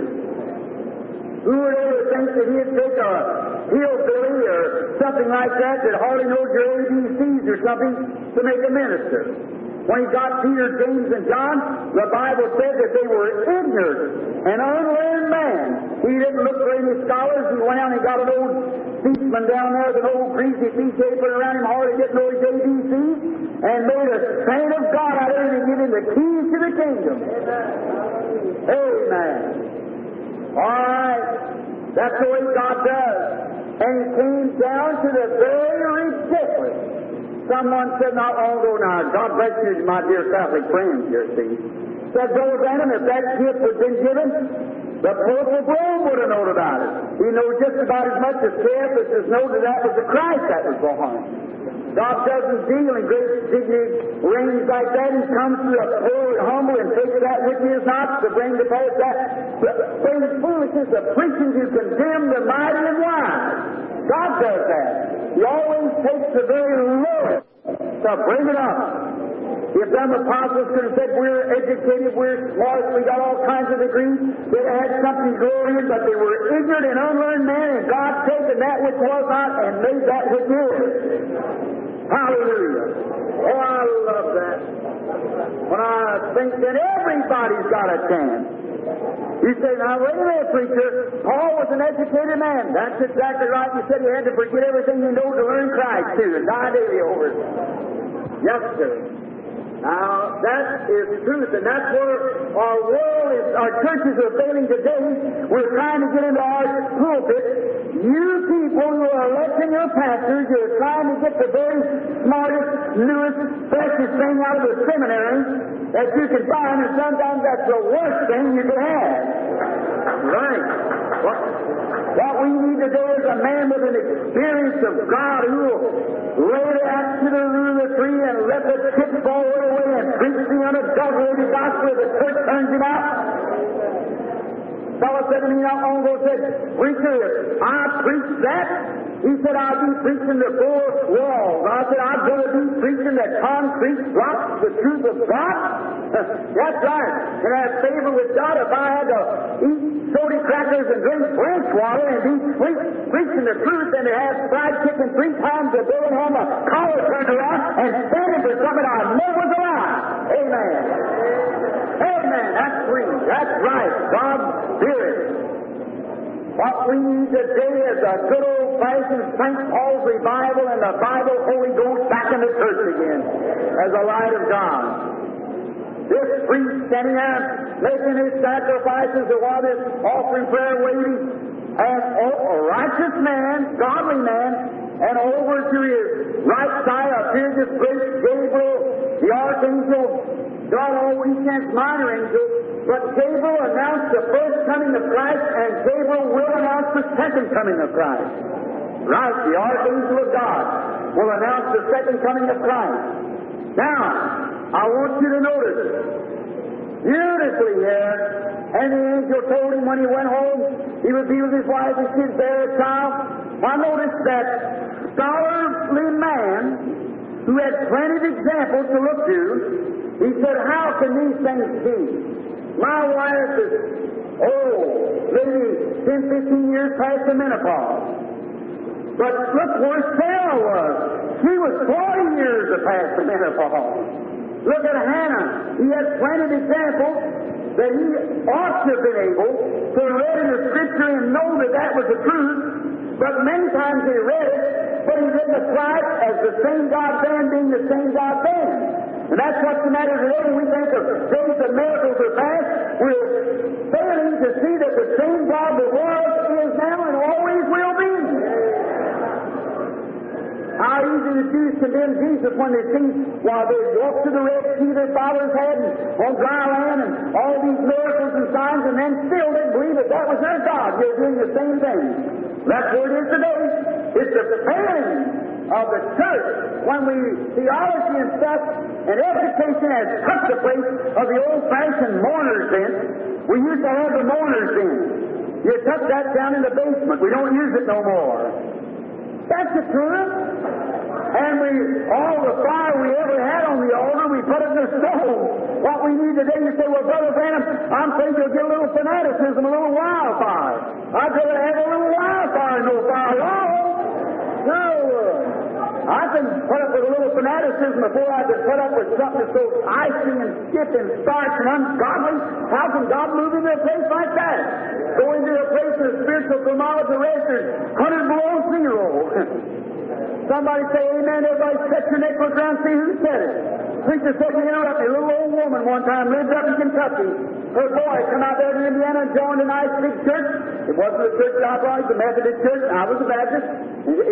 Who would ever think that He'd take a hillbilly or something like that hardly knows your ABCs or something to make a minister? When He got Peter, James, and John, the Bible said that they were ignorant and unlearned man. He didn't look for any scholars. He went out and got an old speechman down there with an old greasy piece of paper around him, hardly didn't know his ABCs, and made a saint of God out of him and gave him the keys to the kingdom. Amen. All right. That's the way God does. And He came down to the very ridiculous. Someone said not long ago, now, God bless you, my dear Catholic friends here, see. Said Brother Branham, if that gift had been given, the Pope of Rome would have known about it. He knows just about as much as Caiaphas knows that was the Christ that was born. God doesn't deal in great dignity reigns like that. He comes to the poor and humble and takes that which he is not to bring to pass that. Brings foolishness of preaching to condemn the mighty and wise. God does that. He always takes the very lowest to bring it up. If them apostles could have said, we're educated, we're smart, we got all kinds of degrees, they'd have had something to glory in, but they were ignorant and unlearned men, and God taken that which was not and made that which is. Hallelujah. Oh, I love that. When I think that everybody's got a chance. You say, now wait a minute, preacher, Paul was an educated man. That's exactly right. You said he had to forget everything he knew to learn Christ, too, and die daily over it. Yes, sir. Now, that is truth, and that's where our world is, our churches are failing today. We're trying to get into our pulpit. You people who are electing your pastors, you're trying to get the very smartest, newest, freshest thing out of the seminary that you can find, and sometimes that's the worst thing you can have. Right. What we need today is a man with an experience of God who will lay it out to the root of the tree and let the chips fall away and preach the unadulterated gospel of the church turns him out. A fellow said to me not long ago, said, preacher, I preach that. He said, I'll be preaching the four walls. I said, I'm going to be preaching the concrete blocks, the truth of God. That's right. And have favor with God. If I had to eat soda crackers and drink branch water and be preaching the truth and to have fried chicken 3 times a day and have a collar turned around and standing for something I know was a lie. Amen. Amen. That's free. That's right. God's Spirit. What we need today is a good old-fashioned St. Paul's revival and the Bible Holy Ghost back in the church again as a light of God. This priest standing there making his sacrifices while this offering prayer waiting, and a righteous man, godly man, and over to his right side appeared this great Gabriel, the archangel, God all weekends minor angel, but Gabriel announced the first coming of Christ, and Gabriel will announce the second coming of Christ. Right, the archangel of God will announce the second coming of Christ. Now, I want you to notice, beautifully here, and the angel told him when he went home, he would be with his wife and kids, bear a child. I noticed that scholarly man, who had plenty of examples to look to, he said, how can these things be? My wife is maybe 10, 15 years past the menopause. But look where Sarah was. She was 40 years past the menopause. Look at Hannah. He had plenty of examples that he ought to have been able to read in the Scripture and know that that was the truth. But many times he read it, but he didn't apply it as the same God then being the same God then. And that's what's the matter today. When we think of days of miracles are past, we're failing to see that the same God that was, is now, and always will be. How easy the Jews condemn Jesus when they see while they walked to the Red Sea their fathers had and on dry land and all these miracles and signs, and then still didn't believe that that was their God. They're doing the same thing. That's what it is today. It's the failing of the church when theology and stuff and education has took the place of the old-fashioned mourner's den. We used to have the mourner's den. You took that down in the basement. We don't use it no more. That's the truth. And all the fire we ever had on the altar, we put it in the stove. What we need today, you say, well, Brother Branham, I'm afraid you'll get a little fanaticism, a little wildfire. I'd rather have a little wildfire than no fire. No. I can put up with a little fanaticism before I can put up with something so icy and stiff and starch and ungodly. How can God move into a place like that? Go into a place of spiritual thermometer registers 100 below zero. Somebody say amen. Everybody set your neck, look around, see who said it. Preacher said to interrupt me. A little old woman one time lived up in Kentucky. Her boy come out there to Indiana and joined a nice big church. It wasn't a church I brought, it was a Methodist church. I was a Baptist. It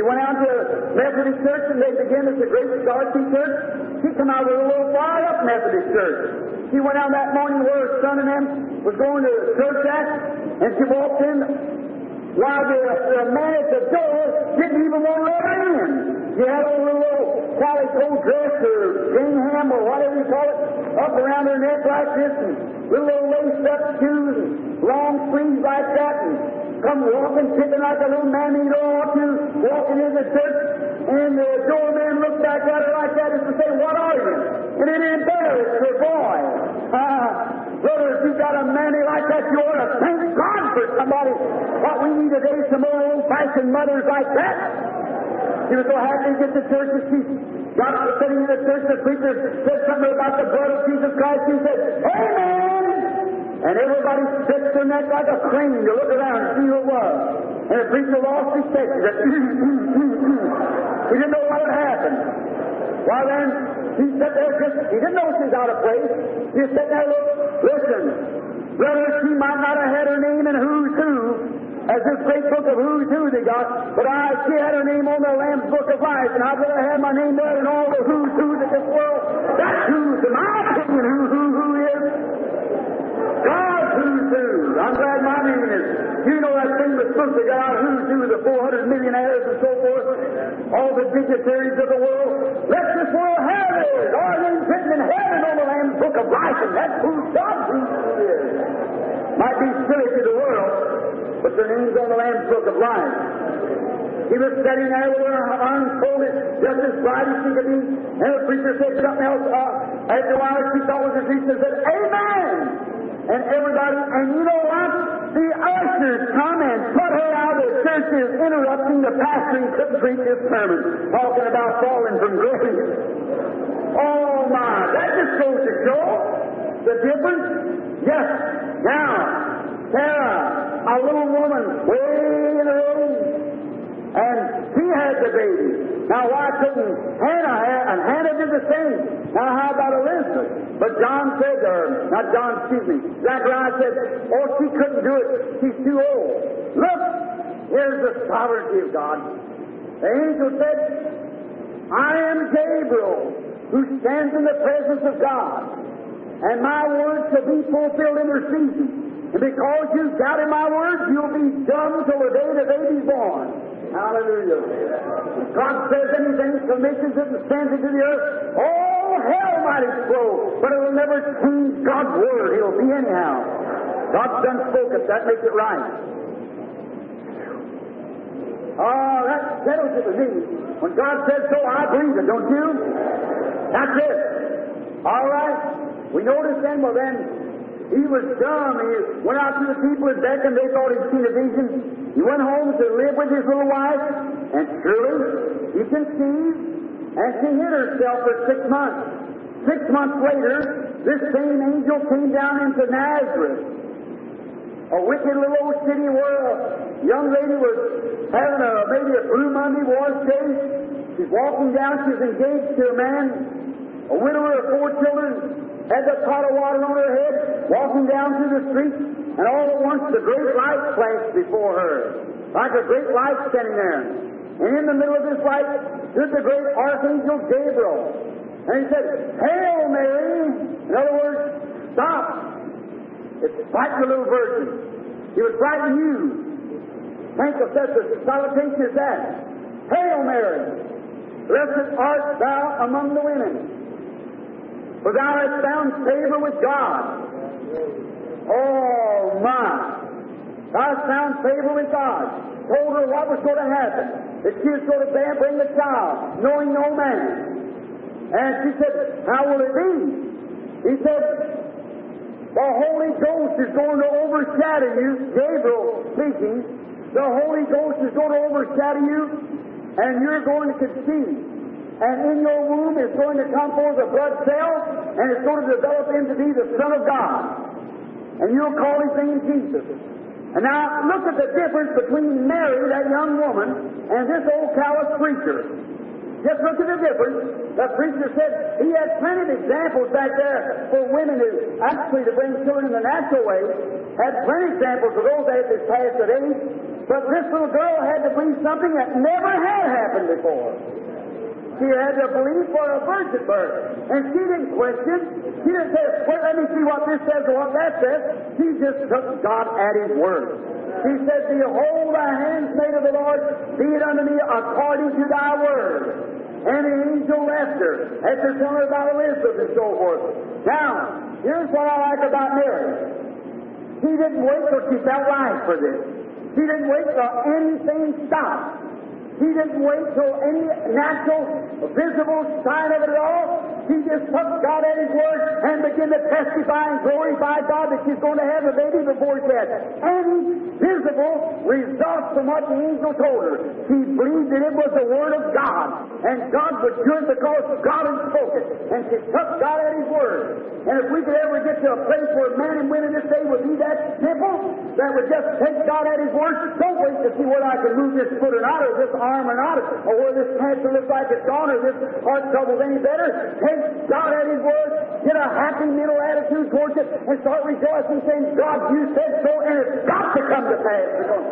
He went out to a Methodist church and they began at the Great Darcy Church. She come out with a little fired up Methodist church. She went out that morning where her son and them was going to church at, and she walked in while the man at the door didn't even want to let her in. She had on a little calico dress or gingham or whatever you call it up around her neck like this, and little laced up shoes and long sleeves like that, and come walking, tipping like a little man you don't want to, walking into the church, and the doorman looked back at her like that as to say, "What are you?" And it embarrassed her boy. Brother, if you got a mammy like that, you ought to thank God for somebody. What we need today is some more old-fashioned mothers like that. She was so happy to get to church that she got up sitting in the church. The preacher said something about the blood of Jesus Christ. She said, "Amen!" And everybody stretched their neck like a crane to look around and see who it was. And the preacher lost his faith. He said, he didn't know what had happened. Well, then, he sat there he didn't know she was out of place. He sat there and looked. Listen, brother, she might not have had her name in Who's Who, as this great book of Who's Who they got, but she had her name on the Lamb's Book of Life, and I'd rather have my name there than all the Who's Who's of this world. That's who's, in my opinion, who is. God's Who's Who. I'm glad my name is. You know that famous book they got out, Who's Who, the 400 millionaires and so forth, all the dignitaries of the world. Let this world have it. Our name's written in heaven on the Lamb's Book of Life, and that's who God's Who's Who is. Might be silly to the world, but their name's on the Lamb's Book of Life. He was sitting there with her arms folded, just as bright as she could be, and the preacher said something else. After a while, she thought was a preacher, said, "Amen!" And everybody, and you know what? The ushers come and put her out of the churches, interrupting the pastor and couldn't preach his sermon, talking about falling from grace. Oh my, that just goes to show the difference. Yes. Now, Sarah, a little woman, way in her age, and she had the baby. Now, why couldn't Hannah have, and Hannah did the same. Now, how about Elizabeth? But John said, Zachariah said, "Oh, she couldn't do it. She's too old." Look, here's the sovereignty of God. The angel said, "I am Gabriel, who stands in the presence of God, and my words shall be fulfilled in their season. And because you've doubted my words, you'll be dumb till the day the baby's born." Hallelujah. God says anything, commissions it, and sends it to the earth. All hell might explode, but it will never change God's word. It'll be anyhow. God's done spoke it. That makes it right. Oh, that settles it with me. When God says so, I believe it, don't you? That's it. All right. We notice then, he was dumb. He went out to the people at Bethlehem. They thought he'd seen a vision. He went home to live with his little wife, and surely he conceived, and she hid herself for 6 months. 6 months later, this same angel came down into Nazareth, a wicked little old city where a young lady was having maybe a Blue Monday wash day. She's walking down. She's engaged to a man, a widower of 4 children. Had a pot of water on her head, walking down through the street, and all at once the great light flashed before her, like a great light standing there. And in the middle of this light stood the great archangel Gabriel. And he said, "Hail, Mary!" In other words, stop. It's frighten the little virgin. He was frightening you. Think of such a salutation as that. "Hail, Mary! Blessed art thou among the women, for thou hast found favor with God." Oh, my. Thou hast found favor with God. Told her what was going to happen. That she was going to bring a child, knowing no man. And she said, "How will it be?" He said, "The Holy Ghost is going to overshadow you." Gabriel speaking. "The Holy Ghost is going to overshadow you, and you're going to conceive. And in your womb is going to come forth a blood cell, and it's going to develop into be the Son of God. And you'll call his name Jesus." And now look at the difference between Mary, that young woman, and this old callous preacher. Just look at the difference. The preacher said he had plenty of examples back there for women who actually to bring children in the natural way. Had plenty of examples of those that had passed at age. But this little girl had to believe something that never had happened before. She had to believe for a virgin birth. And she didn't question. She didn't say, well, let me see what this says or what that says. She just took God at His word. She said, behold, thy handmaid of the Lord, be it unto me according to thy word. And the angel left her, after telling her about Elizabeth and so forth. Now, here's what I like about Mary. She didn't wait till she felt right for this. She didn't wait till anything stopped. She didn't wait till any natural, visible sign of it at all. She just took God at His word and began to testify and glorify God that she's going to have a baby before she had any visible results from what the angel told her. She believed that it was the Word of God, and God would do it because God had spoken. And she took God at His word. And if we could ever get to a place where men and women this day would be that simple, that would just take God at His word, don't wait to see whether I can move this foot or not, or this arm or not, or whether this cancer looks like it's gone, or this heart trouble's any better. Take God at His word, get a happy mental attitude towards it, and start rejoicing, saying, God, you said so, and it's got to come to pass.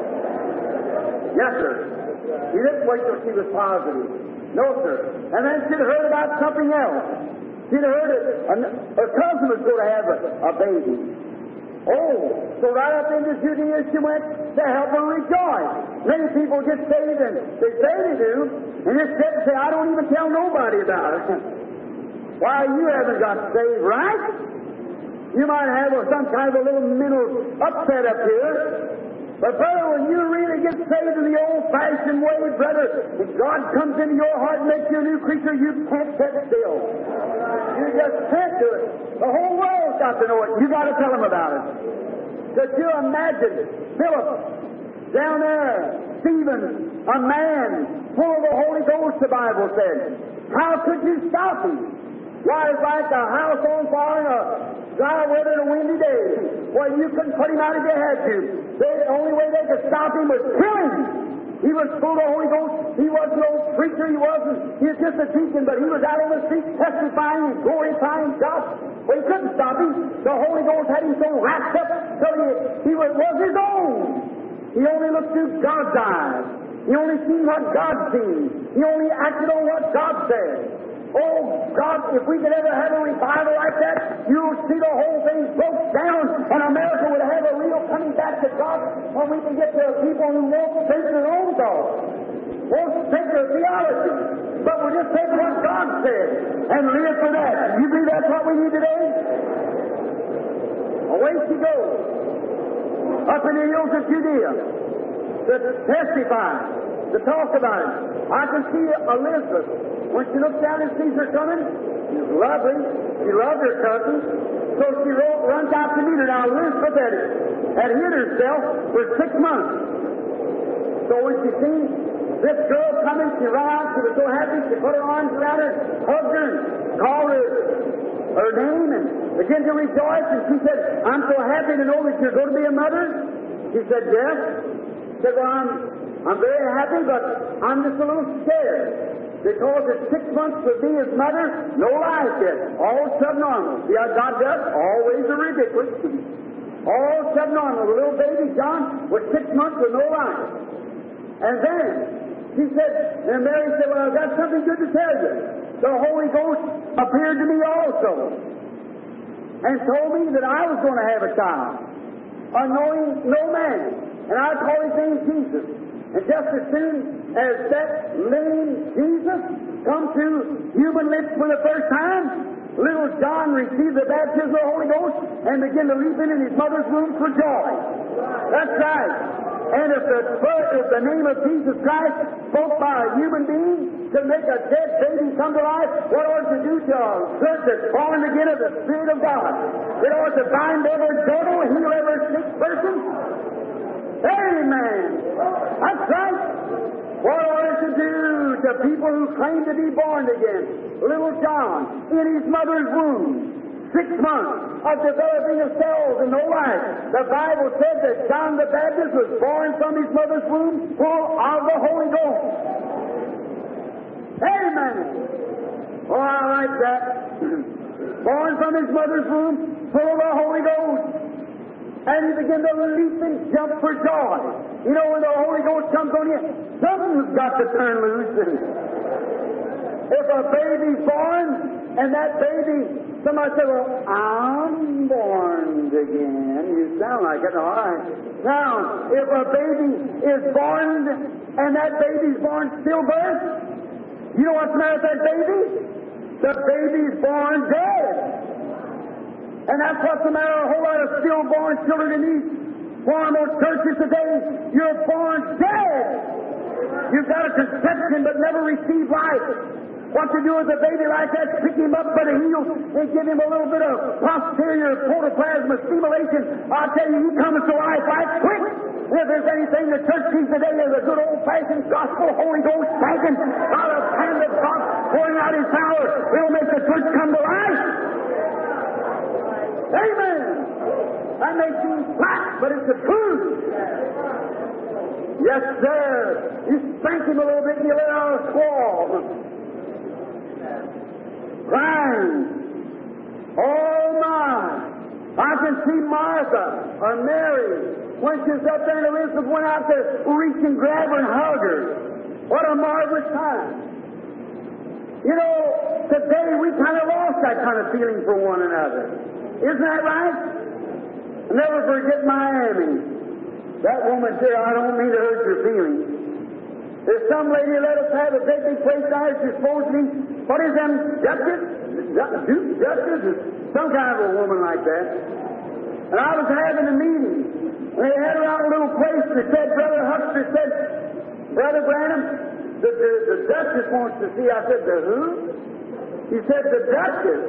Yes, sir. She didn't wait till she was positive. No, sir. And then she'd heard about something else. She'd heard that her cousin was going to have a baby. Oh, so right up into Judea she went to help her rejoice. Many people get saved, and they say they do, and just sit and say, I don't even tell nobody about it. Why, you haven't got saved, right? You might have some kind of a little mental upset up here. But, brother, when you really get saved in the old-fashioned way, brother, if God comes into your heart and makes you a new creature, you can't sit still. You just can't do it. The whole world's got to know it. You got to tell them about it. Could you imagine Philip down there, Stephen, a man full of the Holy Ghost, the Bible said. How could you stop him? Why, it's like a house on fire in a dry weather and a windy day. Well, you couldn't put him out if you had to. The only way they could stop him was kill him. He was full of the Holy Ghost. He wasn't no preacher. He was just a deacon, but he was out on the street testifying and glorifying God. Well, he couldn't stop him. The Holy Ghost had him so wrapped up till he was his own. He only looked through God's eyes. He only seen what God seen. He only acted on what God said. Oh, God, if we could ever have a revival like that, you'll see the whole thing broke down, and America would have a real coming back to God, when we can get to people who won't think their own thoughts, won't think their theology, but will just take what God said and live for that. You believe that's what we need today? Away she goes, up in the hills of Judea, to testify, to talk about it. I can see Elizabeth, when she looks down and sees her coming, she's lovely. She loved her cousin. So she runs out to meet her. Now, Elizabeth had hid herself for 6 months. So when she seen this girl coming, she ran out. She was so happy. She put her arms around her, hugged her, and called her name, and began to rejoice. And she said, I'm so happy to know that you're going to be a mother. She said, yes. She said, well, I'm very happy, but I'm just a little scared. Because at 6 months to be his mother, no life yet. All subnormal. See how God does? Always a ridiculous. All subnormal. The little baby John was 6 months with no life. And then she said, and Mary said, well, I've got something good to tell you. The Holy Ghost appeared to me also and told me that I was going to have a child, unknowing no man. And I call his name Jesus. And just as soon as that living Jesus come to human lips for the first time, little John received the baptism of the Holy Ghost and began to leap in his mother's womb for joy. That's right. And if the name of Jesus Christ spoke by a human being to make a dead baby come to life, what ought to do to a church that's born again of the Spirit of God? It ought to bind every devil, heal every sick person. Amen. That's right. What ought it to do to people who claim to be born again? Little John, in his mother's womb, 6 months of developing of cells and no life. The Bible said that John the Baptist was born from his mother's womb full of the Holy Ghost. Amen. Oh, I like that. Born from his mother's womb full of the Holy Ghost. and you begin to leap and jump for joy. You know, when the Holy Ghost comes on you, something's got to turn loose. If a baby's born, and that baby, somebody said, well, I'm born again. You sound like it. All right. Now, if a baby is born, and that baby's born stillbirth, you know what's the matter with that baby? The baby's born dead. And that's what's the matter with a whole lot of stillborn children in these formal churches today. You're born dead. You've got a conception but never received life. What you do with a baby like that, pick him up by the heels and give him a little bit of posterior protoplasm stimulation. I'll tell you, he comes to life right quick. If there's anything the church needs today is a good old-fashioned gospel Holy Ghost spanking out of hand of God pouring out His power. It'll make the church come to life. Amen. That may seem flat, but it's the truth. Yes, sir. You spank him a little bit and you let out a squall. Crying. Oh, my. I can see Martha or Mary when she's up there and Elizabeth went out to reach and grab her and hug her. What a marvelous time. You know, today we kind of lost that kind of feeling for one another. Isn't that right? I'll never forget Miami. That woman said, I don't mean to hurt your feelings. There's some lady let us have a great big place down. She's supposed to be, what is them, justice? Justice? Some kind of a woman like that. And I was having a meeting. And they had her out in a little place. They said, Brother Huckster said, Brother Branham, the Duchess wants to see. I said, the who? He said, the Duchess.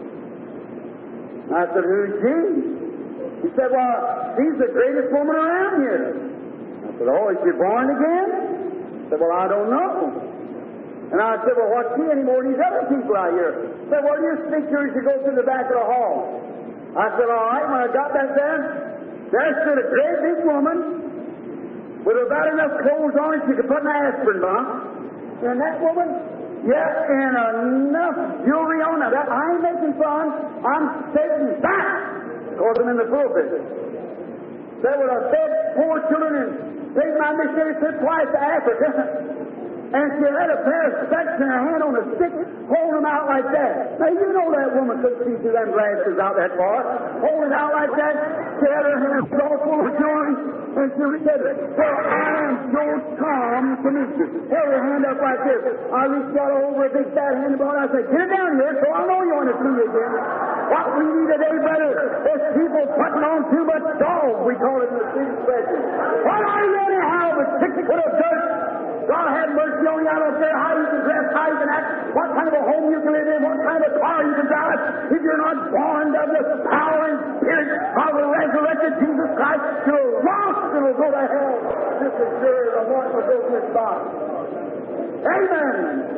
I said, who's she? He said, well, she's the greatest woman around here. I said, oh, is she born again? He said, well, I don't know. And I said, well, what's she any more than these other people out here? He said, well, you speak to her as you go through the back of the hall. I said, all right. When I got back there stood a great big woman with about enough clothes on she could put an aspirin box. And that woman, and enough jewelry on her. That, I ain't making fun. I'm stating fact. Of course, I'm in the pulpit. They would have fed poor children and paid my missionary trip twice to Africa. And she had a pair of specs in her hand on a stick, holding them out like that. Now, you know that woman couldn't see through them glasses out that far. Holding out like that. She had her hands all full of jewelry. And she said, well, I am so calm to meet you. Held her hand up like this. I reached out over a big fat hand about it. I said, get down here so I know you want to see you again. What we need today, brother, is people putting on too much dog, we call it in the street expression. What are you anyhow but 6 foot of dirt? God have mercy on you. I don't care how you can dress, how you can act, what kind of a home you can live in, what kind of car you can drive. If you're not born of the power and spirit of the resurrected Jesus Christ, you're lost and will go to hell. This is sure of what will go to His body. Amen.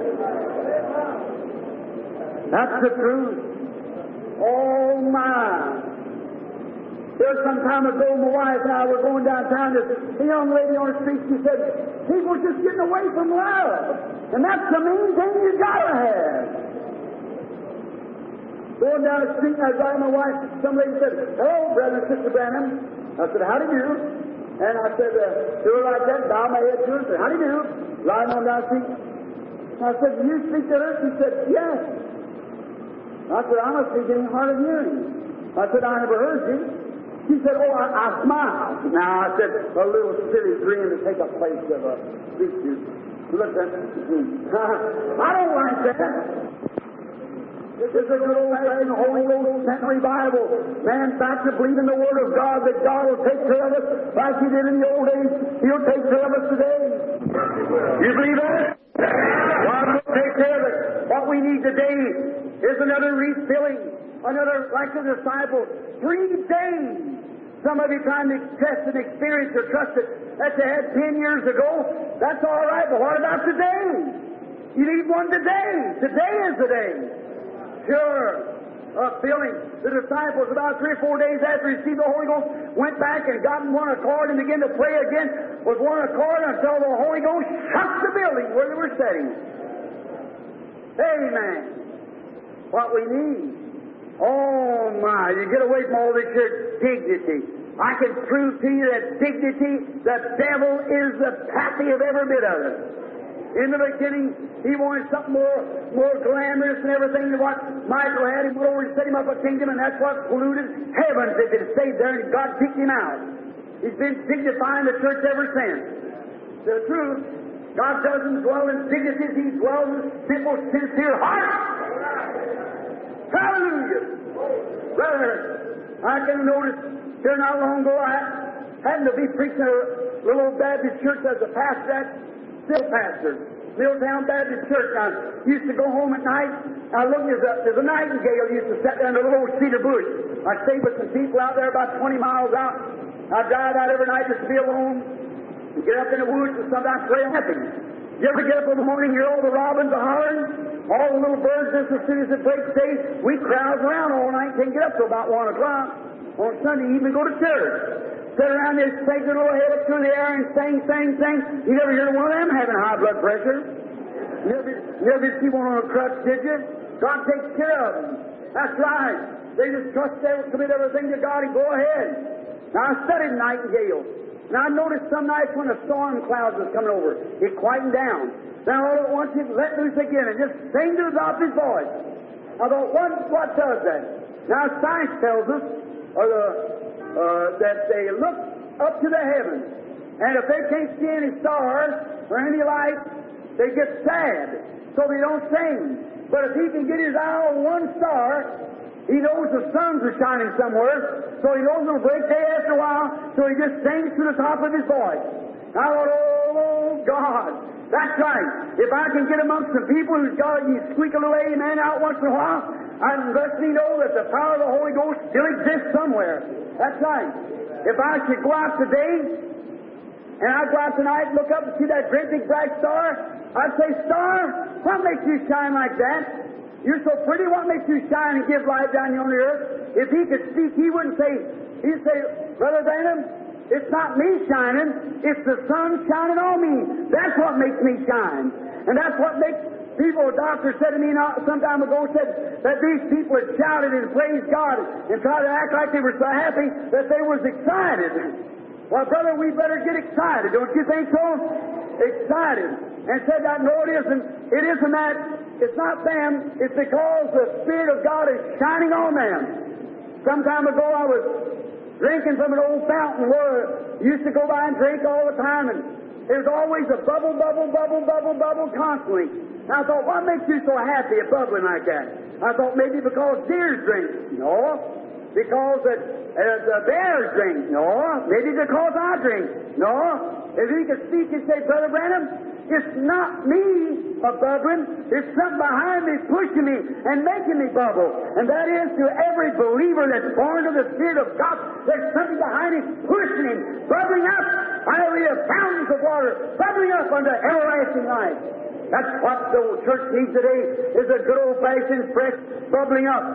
That's the truth. Oh, my. There some time ago, my wife and I were going downtown. A young lady on the street, she said, people are just getting away from love. And that's the main thing you gotta have. Going down the street, and I was driving my wife. Some lady said, hello, Brother and Sister Branham. I said, how do you do? And I said, do it like that, bow my head to her, said, how do you do? Riding on down the street. I said, do you speak to her? She said, yes. I said, I must be getting hard of hearing. I said, I never heard you. She said, oh, I smiled. Now, I said, a little silly grin to take a place of a speech. Look at that. I don't like that. This is a good old-fashioned Holy Ghost sent revival. Man, back to believing the Word of God that God will take care of us like He did in the old days. He'll take care of us today. You believe that? God will take care of it. What we need today is another refilling. Another, like the disciples, 3 days. Some of you trying to test and experience or trust it that you had 10 years ago. That's all right, but what about today? You need one today. Today is the day. Sure. Filling. The disciples, about 3 or 4 days after they received the Holy Ghost, went back and got in one accord and began to pray again with one accord until the Holy Ghost shook the building where they were sitting. Amen. What we need. Oh, my. You get away from all this here dignity. I can prove to you that dignity, the devil is the pappy of every bit of it. In the beginning, he wanted something more glamorous and everything than what Michael had. He went over and set him up a kingdom, and that's what polluted heavens. If it stayed there, and God kicked him out. He's been dignifying the church ever since. The truth, God doesn't dwell in dignities, He dwells in simple, sincere hearts. Hallelujah! Brother, I can notice here not long ago, I happened to be preaching at a little old Baptist church as a pastor, still pastor, Milltown Baptist Church. I used to go home at night. I looked, there's a nightingale used to sit there in a little old cedar bush. I stayed with some people out there about 20 miles out. I drive out every night just to be alone. You get up in the woods and sometimes pray happy. You ever get up in the morning, hear all the robins a-hollering, all the little birds just as soon as it breaks day? We crowd around all night, can't get up till about 1 o'clock. On Sunday evening, go to church. Sit around there, take their little head up through the air and sing. You never hear one of them having high blood pressure. Never see one on a crutch, did you? God takes care of them. That's right. They just trust they will commit everything to God and go ahead. Now, I studied nightingales. And I noticed some nights when the storm clouds was coming over, it quietened down. Then all at once it let loose again and just sang to the top of his voice. I thought, what does that? Now, science tells us that they look up to the heavens, and if they can't see any stars or any light, they get sad, so they don't sing. But if he can get his eye on one star, he knows the suns are shining somewhere, so he knows it'll break day after a while, so he just sings to the top of his voice. I thought, oh, God, that's right. If I can get amongst some people who's got you squeak a little amen out once in a while, I'm letting me know that the power of the Holy Ghost still exists somewhere. That's right. If I should go out today, and I go out tonight and look up and see that great big bright star, I'd say, Star, what makes you shine like that? You're so pretty, what makes you shine and give light down here on the earth? If he could speak, he wouldn't say, he'd say, Brother Branham, it's not me shining, it's the sun shining on me. That's what makes me shine. And that's what makes people, a doctor said to me some time ago, said that these people had shouted and praised God and tried to act like they were so happy that they was excited. Well, brother, we better get excited, don't you think so? Excited. And said that, no, it isn't. It isn't that. It's not them. It's because the Spirit of God is shining on them. Some time ago, I was drinking from an old fountain where I used to go by and drink all the time, and there's always a bubble constantly. And I thought, what makes you so happy at bubbling like that? I thought maybe because deers drink. No. Because the bears drink. No. Maybe because I drink. No. If he could speak and say, Brother Branham, it's not me bubbling. It's something behind me pushing me and making me bubble. And that is to every believer that's born of the Spirit of God, there's something behind him pushing him, bubbling up. Hallelujah, fountains of water, bubbling up unto everlasting life. That's what the church needs today, is a good old-fashioned, fresh bubbling up.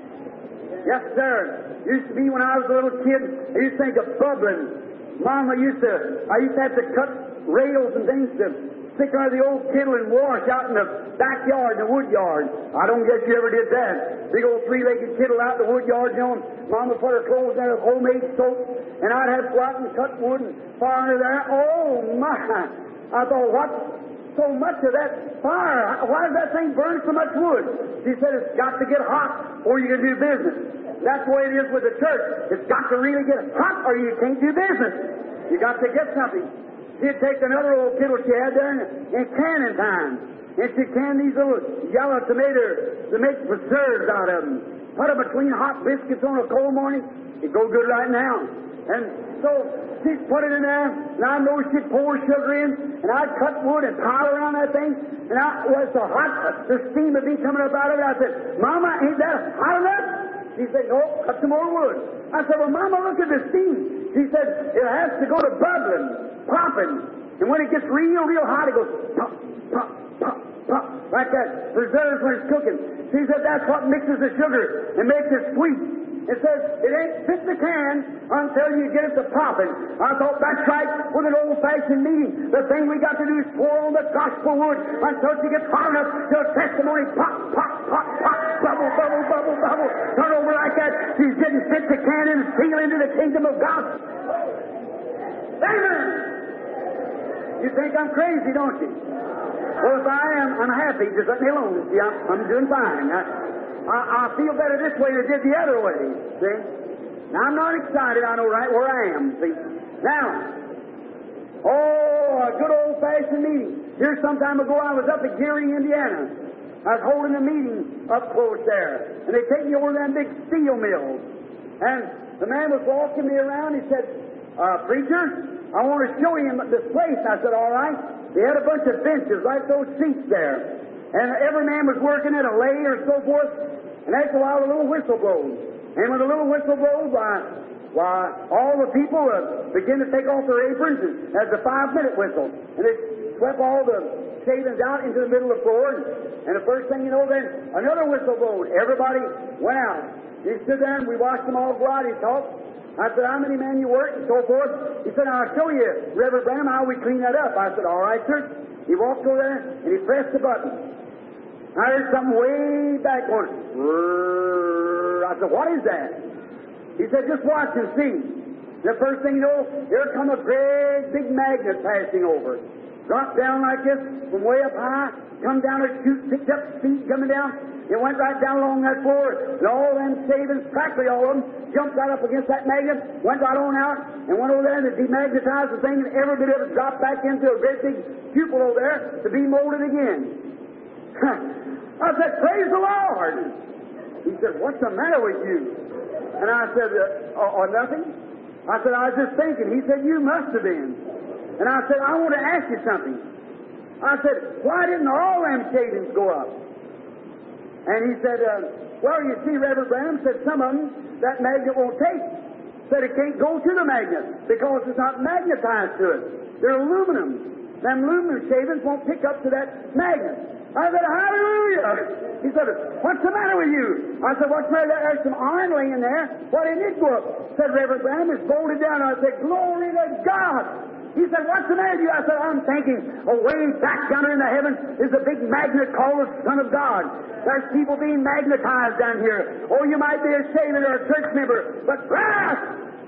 Yes, sir. Used to be when I was a little kid, I used to think of bubbling. I used to have to cut rails and things to stick under the old kettle and wash out in the backyard, in the wood yard. I don't guess you ever did that. Big old three-legged kettle out in the wood yard, you know, and Mama put her clothes in there with homemade soap, and I'd have to go out and cut wood and fire under there. Oh, my! I thought, what? So much of that fire? Why does that thing burn so much wood? She said, it's got to get hot or you can do business. That's the way it is with the church. It's got to really get hot or you can't do business. You got to get something. She'd take another old kettle she had there in canning time, and she'd can these little yellow tomatoes to make preserves out of them. Put them between hot biscuits on a cold morning. It'd go good right now. And so she'd put it in there, and I know she'd pour sugar in, and I'd cut wood and pile around that thing, and it was so hot, the steam would be coming up out of it. I said, Mama, ain't that hot enough? She said, no, cut some more wood. I said, well, Mama, look at the steam. She said, it has to go to bubbling, popping. And when it gets real hot, it goes pop, pop, pop, pop, like that. Preserves when it's cooking. She said, that's what mixes the sugar and makes it sweet. It says, it ain't fit the can until you get it to popping. I thought, that's right, with an old-fashioned meeting. The thing we got to do is pour on the gospel wood until she gets hot enough till testimony pop, pop, pop, pop, bubble, bubble, bubble, bubble. Turn over like that. She's didn't fit the can and seal into the kingdom of God. Amen. You think I'm crazy, don't you? Well, if I am, I'm happy. Just let me alone. See, I'm doing fine. I feel better this way than I did the other way. See? Now, I'm not excited. I know right where I am. See? Now, a good old-fashioned meeting. Here some time ago, I was up at Gary, Indiana. I was holding a meeting up close there. And they take me over to them big steel mills. And the man was walking me around. He said, preacher, I want to show you this place. I said, all right. They had a bunch of benches like those seats there. And every man was working at a lay or so forth. And after a while, the little whistle blows. And when the little whistle blows, why, all the people begin to take off their aprons, and that's a 5-minute whistle. And they swept all the shavings out into the middle of the floor, and the first thing you know, then another whistle blowed. Everybody went out. He stood there, and we watched them all go out. He talked. I said, how many men you work, and so forth. He said, I'll show you, Reverend Branham, how we clean that up. I said, all right, sir. He walked over there, and he pressed the button. I heard something way back going, I said, what is that? He said, just watch and see. The first thing you know, here come a great big magnet passing over. Dropped down like this from way up high, come down a chute, picked up speed coming down. It went right down along that floor, and all them shavings, practically all of them, jumped right up against that magnet, went right on out, and went over there and demagnetized the thing, and every bit of it dropped back into a great big pupil over there to be molded again. I said, praise the Lord. He said, what's the matter with you? And I said, nothing. I said, I was just thinking. He said, you must have been. And I said, I want to ask you something. I said, why didn't all them shavings go up? And he said, well, you see, Reverend Branham said some of them that magnet won't take. Said it can't go to the magnet because it's not magnetized to it. They're aluminum. Them aluminum shavings won't pick up to that magnet. I said, hallelujah! He said, what's the matter with you? I said, what's the matter? There's some iron laying there. Why didn't it go up? Said Reverend Branham, it's bolted down. I said, glory to God! He said, what's the matter with you? I said, I'm thinking, away back yonder in the heavens is a big magnet called the Son of God. There's people being magnetized down here. Oh, you might be a shaman or a church member, but brass!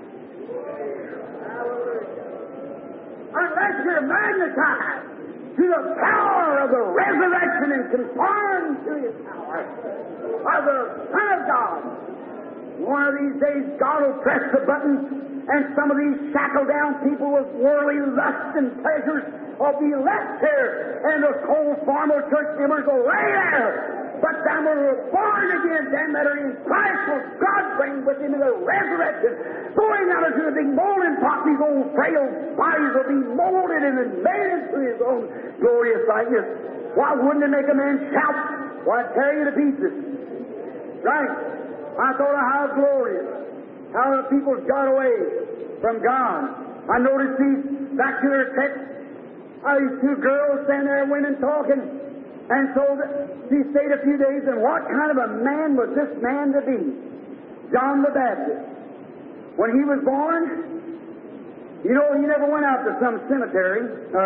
Unless you're magnetized to the power of the resurrection and conformed to His power of the Son of God. One of these days, God will press the button, and some of these shackled down people with worldly lusts and pleasures will be left here, and the cold formal church members will lay there. But them that are born again, them that are in Christ, will God bring with Him in the resurrection, going out into the big molding pot. These old frail bodies will be molded and then made into His own glorious likeness. Why wouldn't it make a man shout? Why, tear you to pieces. Right? I thought of how glorious, how the people's got away from God. I noticed these back to their text, these two girls standing there, women talking. And so she stayed a few days, and what kind of a man was this man to be? John the Baptist. When he was born, you know, he never went out to some seminary,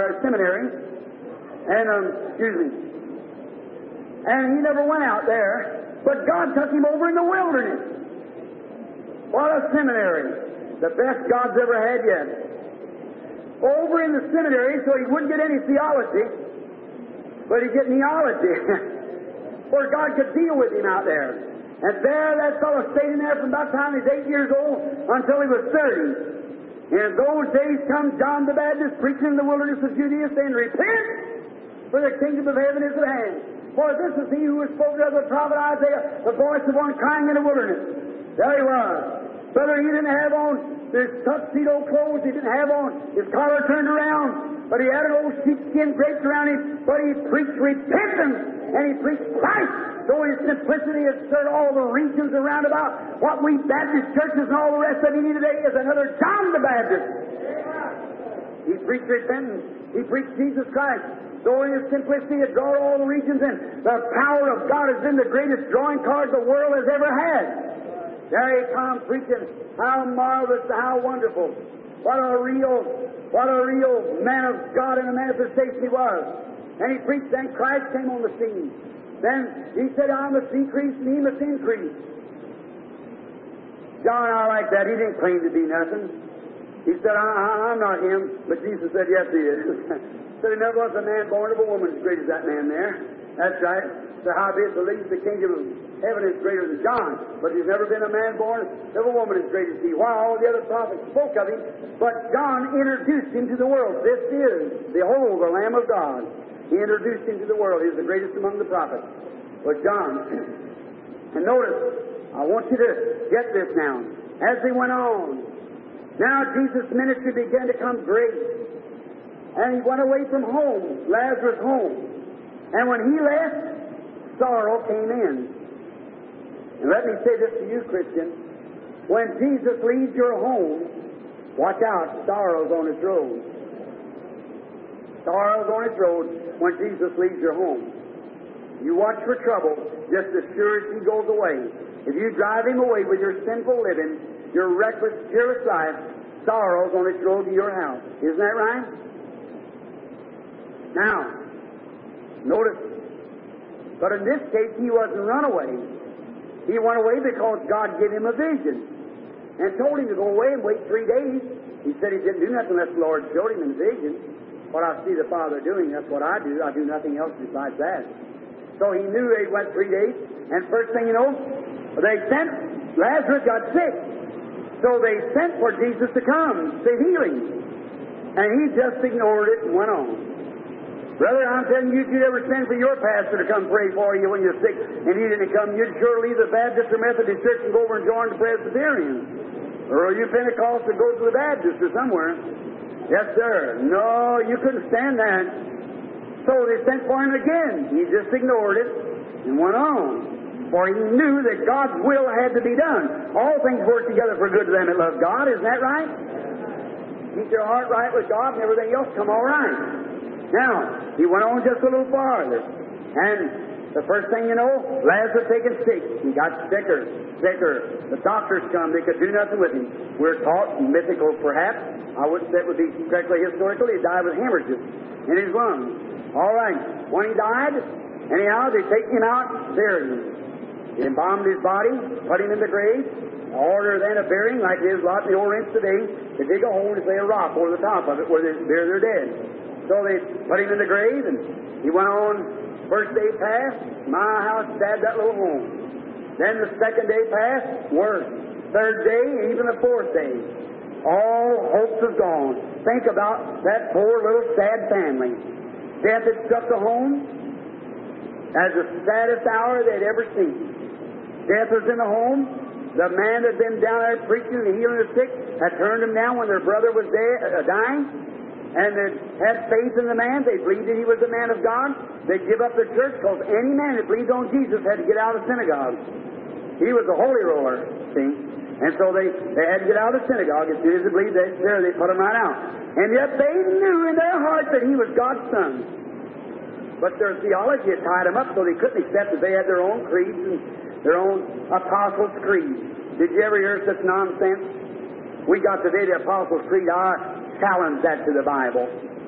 and he never went out there, but God took him over in the wilderness. What a seminary. The best God's ever had yet. Over in the seminary so he wouldn't get any theology, but he'd get neology, where God could deal with him out there. And there that fellow stayed in there from about the time he was 8 years old until he was 30. And in those days comes John the Baptist preaching in the wilderness of Judea, saying, repent, for the kingdom of heaven is at hand. For this is he who was spoken of the prophet Isaiah, the voice of one crying in the wilderness. There he was. Brother, he didn't have on his tuxedo clothes, he didn't have on his collar turned around, but he had an old sheepskin draped around him, but he preached repentance, and he preached Christ. So his simplicity has stirred all the regions around about. What we Baptist churches and all the rest of you need today is another John the Baptist. He preached repentance. He preached Jesus Christ. So in his simplicity, it drew all the regions in. The power of God has been the greatest drawing card the world has ever had. There he comes preaching. How marvelous, how wonderful. What a real man of God in the manifestation he was. And he preached, then Christ came on the scene. Then he said, I must decrease and he must increase. John, I like that. He didn't claim to be nothing. He said, I'm not him. But Jesus said, yes, he is. Said, there never was a man born of a woman as great as that man there. That's right. So howbeit the least the kingdom of heaven is greater than John. But there's never been a man born of a woman as great as he. While all the other prophets spoke of him, but John introduced him to the world. This is, behold, the Lamb of God. He introduced him to the world. He was the greatest among the prophets. Was John. And notice, I want you to get this now. As they went on, now Jesus' ministry began to come great. And he went away from home, Lazarus' home. And when he left, sorrow came in. And let me say this to you, Christian. When Jesus leaves your home, watch out, sorrow's on its road. Sorrow's on its road when Jesus leaves your home. You watch for trouble just as sure as he goes away. If you drive him away with your sinful living, your reckless, careless life, sorrow's on its road to your house. Isn't that right? Now, notice, but in this case, he wasn't run away. He went away because God gave him a vision and told him to go away and wait 3 days. He said he didn't do nothing unless the Lord showed him in the vision. What I see the Father doing, that's what I do. I do nothing else besides that. So he knew they went 3 days, and first thing you know, they sent, Lazarus got sick. So they sent for Jesus to come to heal him. And he just ignored it and went on. Brother, I'm telling you, if you'd ever send for your pastor to come pray for you when you're sick and he didn't come, you'd sure leave the Baptist or Methodist church and go over and join the Presbyterian. Or you Pentecostal go to the Baptist or somewhere. Yes, sir. No, you couldn't stand that. So they sent for him again. He just ignored it and went on. For he knew that God's will had to be done. All things work together for good to them that love God. Isn't that right? Keep your heart right with God and everything else come all right. Now, he went on just a little farther. And the first thing you know, Lazarus taken sick. He got sicker. The doctors come. They could do nothing with him. We're taught, mythical perhaps, I wouldn't say it would be correctly historical, he died with hemorrhages in his lungs. All right. When he died, anyhow, they take him out, bury him. They embalmed his body, put him in the grave. Order then of burying, like it is a lot in the Orient today. They dig a hole and lay a rock over the top of it where they bury their dead. So they put him in the grave, and he went on. First day passed, my house stabbed that little home. Then the second day passed, worse. Third day, even the fourth day. All hopes is gone. Think about that poor little sad family. Death had struck the home as the saddest hour they'd ever seen. Death was in the home. The man that had been down there preaching and healing the sick had turned him down when their brother was dying. And they had faith in the man. They believed that he was the man of God. They'd give up their church because any man that believed on Jesus had to get out of the synagogue. He was a holy roller, see? And so they had to get out of the synagogue. As soon as they believed they put him right out. And yet they knew in their heart that he was God's Son. But their theology had tied them up so they couldn't accept that they had their own creeds and their own Apostles' Creed. Did you ever hear such nonsense? We got today the Apostles' Creed. I challenge that to the Bible.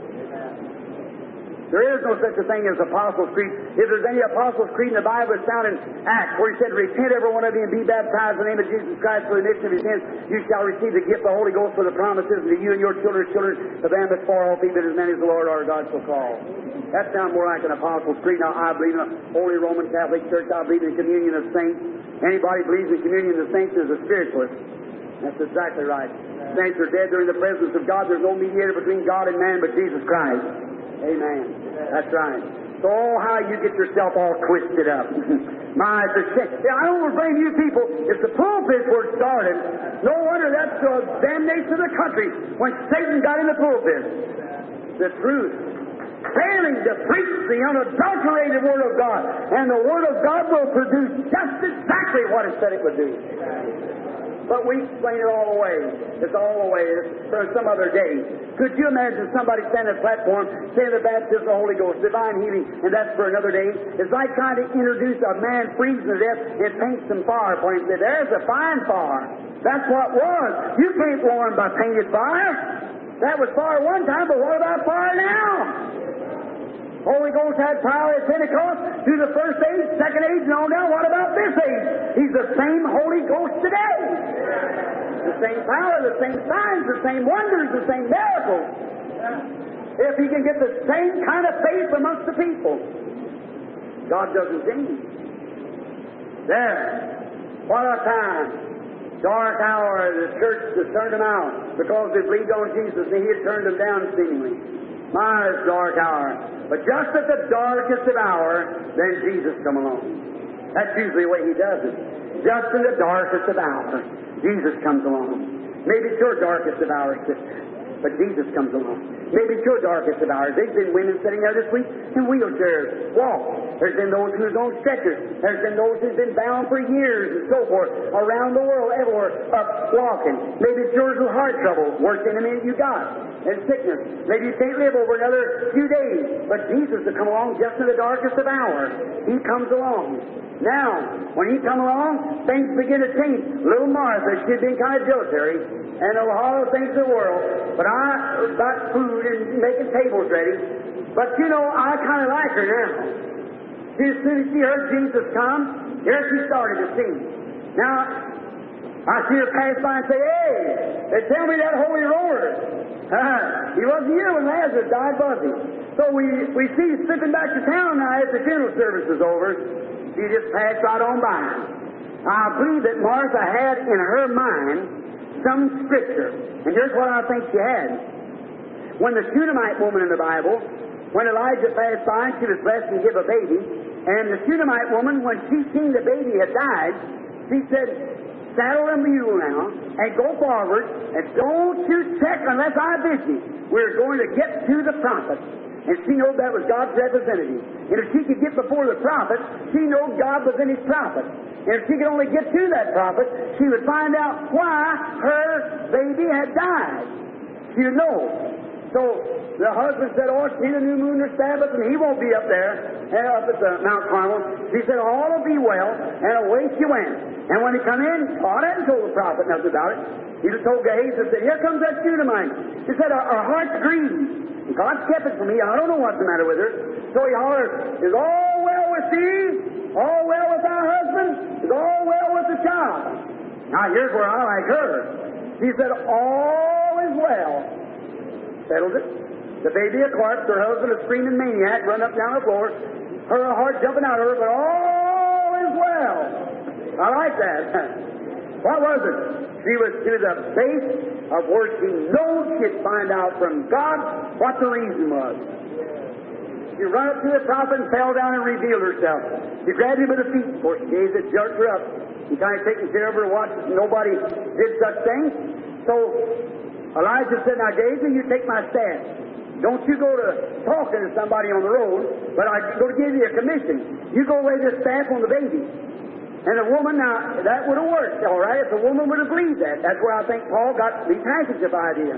There is no such a thing as Apostles' Creed. If there's any Apostles' Creed in the Bible, it's found in Acts, where he said, repent every one of you and be baptized in the name of Jesus Christ for the remission of your sins. You shall receive the gift of the Holy Ghost for the promises to you and your children's children, to them that's far off, even as many as the Lord our God shall call. That sounds more like an Apostles' Creed. Now, I believe in a Holy Roman Catholic Church. I believe in the communion of saints. Anybody believes in communion of saints is a spiritualist. That's exactly right. Saints are dead. They're in the presence of God. There's no mediator between God and man but Jesus Christ. Amen. That's right. So, how you get yourself all twisted up. My, it's a shame. I don't blame you people. If the pulpits were started, no wonder that's the damnation of the country when Satan got in the pulpit. The truth. Failing to preach the unadulterated Word of God. And the Word of God will produce just exactly what it said it would do. But we explain it all away. It's all away. It's for some other day. Could you imagine somebody standing on a platform saying the baptism of the Holy Ghost, divine healing, and that's for another day? It's like trying to introduce a man freezing to death and paint some fire for him. Say, there's a fine fire. That's what was. You can't warm by painted fire. That was fire one time, but what about fire now? Holy Ghost had power at Pentecost through the first age, second age, and on down. What about this age? He's the same Holy Ghost today. The same power, the same signs, the same wonders, the same miracles. If He can get the same kind of faith amongst the people, God doesn't change. There. What a time. Dark hour, the church has turned them out because they believed on Jesus and He had turned them down seemingly. My, it's dark hour. But just at the darkest of hour, then Jesus come along. That's usually the way He does it. Just in the darkest of hour, Jesus comes along. Maybe it's your darkest of hours, but Jesus comes along. Maybe it's your darkest of hours. There's been women sitting there this week in wheelchairs, walk. There's been those who's on stretchers. There's been those who've been bound for years and so forth, around the world, everywhere, up walking. Maybe it's yours with heart trouble, worst enemy you got, and sickness. Maybe you can't live over another few days, but Jesus will come along just in the darkest of hours. He comes along. Now, when He come along, things begin to change. Little Martha, she'd been kind of dilatory, and a lot of things in the world, but I got food and making tables ready. But you know, I kind of like her now. As soon as she heard Jesus come, here she started to sing. Now, I see her pass by and say, "Hey, they tell me that holy roller. He wasn't here when Lazarus died, was he?" So we see slipping back to town now as the funeral service is over. She just passed right on by. I believe that Martha had in her mind some scripture. And here's what I think she had. When the Shunammite woman in the Bible, when Elijah passed by, she was blessed to give a baby. And the Shunammite woman, when she seen the baby had died, she said, "Saddle a mule now and go forward, and don't you check unless I bid you. We're going to get to the prophet." And she knew that was God's representative. And if she could get before the prophet, she knew God was in His prophet. And if she could only get to that prophet, she would find out why her baby had died. She would know. So the husband said, "Oh, see the new moon or Sabbath, and he won't be up there, up at the Mount Carmel." She said, "All will be well," and away she went. And when he come in, God hadn't told the prophet nothing about it. He just told Gehazi and said, "Here comes that Shunammite." He said, "Our heart's grieved. God's kept it from me. I don't know what's the matter with her." So he hollered, "Is all well with thee? All well with thy husband? Is all well with the child?" Now here's where I like her. She said, "All is well." Settled it. The baby a corpse, her husband a screaming maniac, run up down the floor, her heart jumping out of her, but all is well. I like that. What was it? She was to the base of where she knows she'd find out from God what the reason was. She ran up to the prophet and fell down and revealed herself. She grabbed him by the feet. Of course, Gehazi jerked her up. He kind of taken care of her, watched. Nobody did such things. So Elijah said, "Now, Gehazi, you take my staff. Don't you go to talking to somebody on the road, but I'm going to give you a commission. You go lay this staff on the baby." And the woman, now, that would have worked, all right, if the woman would have believed that. That's where I think Paul got these handkerchief idea.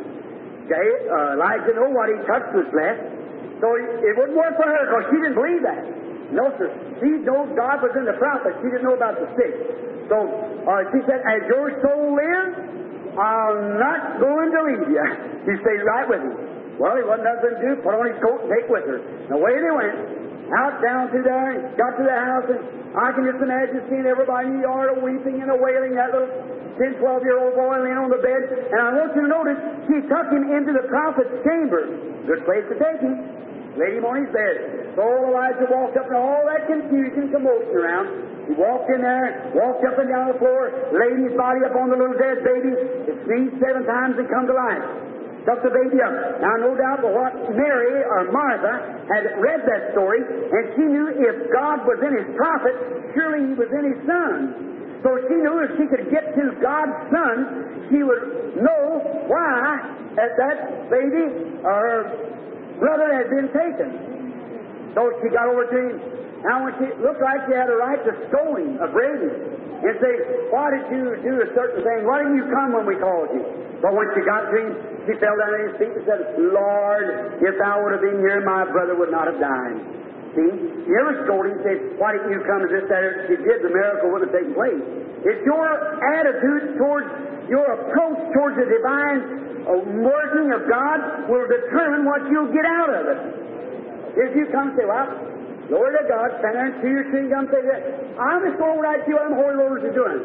Elijah knew what he touched was blessed. So it wouldn't work for her because she didn't believe that. No, sir. She knows God was in the prophet. She didn't know about the stick. So she said, "As your soul lives, I'm not going to leave you." She stayed right with him. Well, he wasn't nothing to do, put on his coat and take with her. And away they went. Out down through there, got to the house, and I can just imagine seeing everybody in the yard weeping and wailing, that little 10, 12-year-old boy laying on the bed. And I want you to notice, she took him into the prophet's chamber. Good place to take him. Laid him on his bed. So Elijah walked up, and all that confusion, commotion around. He walked in there, walked up and down the floor, laid his body up on the little dead baby. It sneezed 7 times and come to life. Took the baby up. Now, no doubt but what Mary or Martha had read that story, and she knew if God was in His prophet, surely He was in His Son. So she knew if she could get to God's Son, she would know why that baby or her brother had been taken. So she got over to him. Now, when she looked like she had a right to scold him, upbraid him, and say, "Why did you do a certain thing? Why didn't you come when we called you?" But when she got to him, she fell down at his feet and said, "Lord, if thou would have been here, my brother would not have died." See? She never scolded him and said, "Why didn't you come?" As this, that, or she did, the miracle would have taken place. It's your attitude towards, your approach towards the divine working of God will determine what you'll get out of it. If you come and say, well, glory to God, stand there and chew your chewing gum and say that, I'm just going right to you what them holy rollers are doing.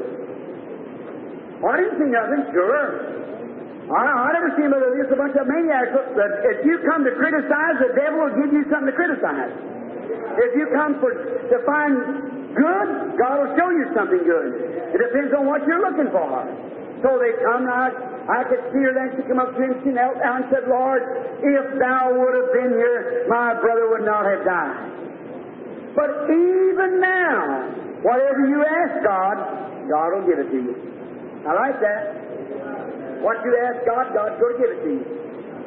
I didn't see nothing, sure. I never seen just a bunch of maniacs. If you come to criticize, the devil will give you something to criticize. If you come to find good, God will show you something good. It depends on what you're looking for. So they come out. I could see her then. She came up to him. She knelt down and said, Lord, if thou would have been here, my brother would not have died. But even now, whatever you ask God, God will give it to you. I like that. What you ask God, God's going to give it to you.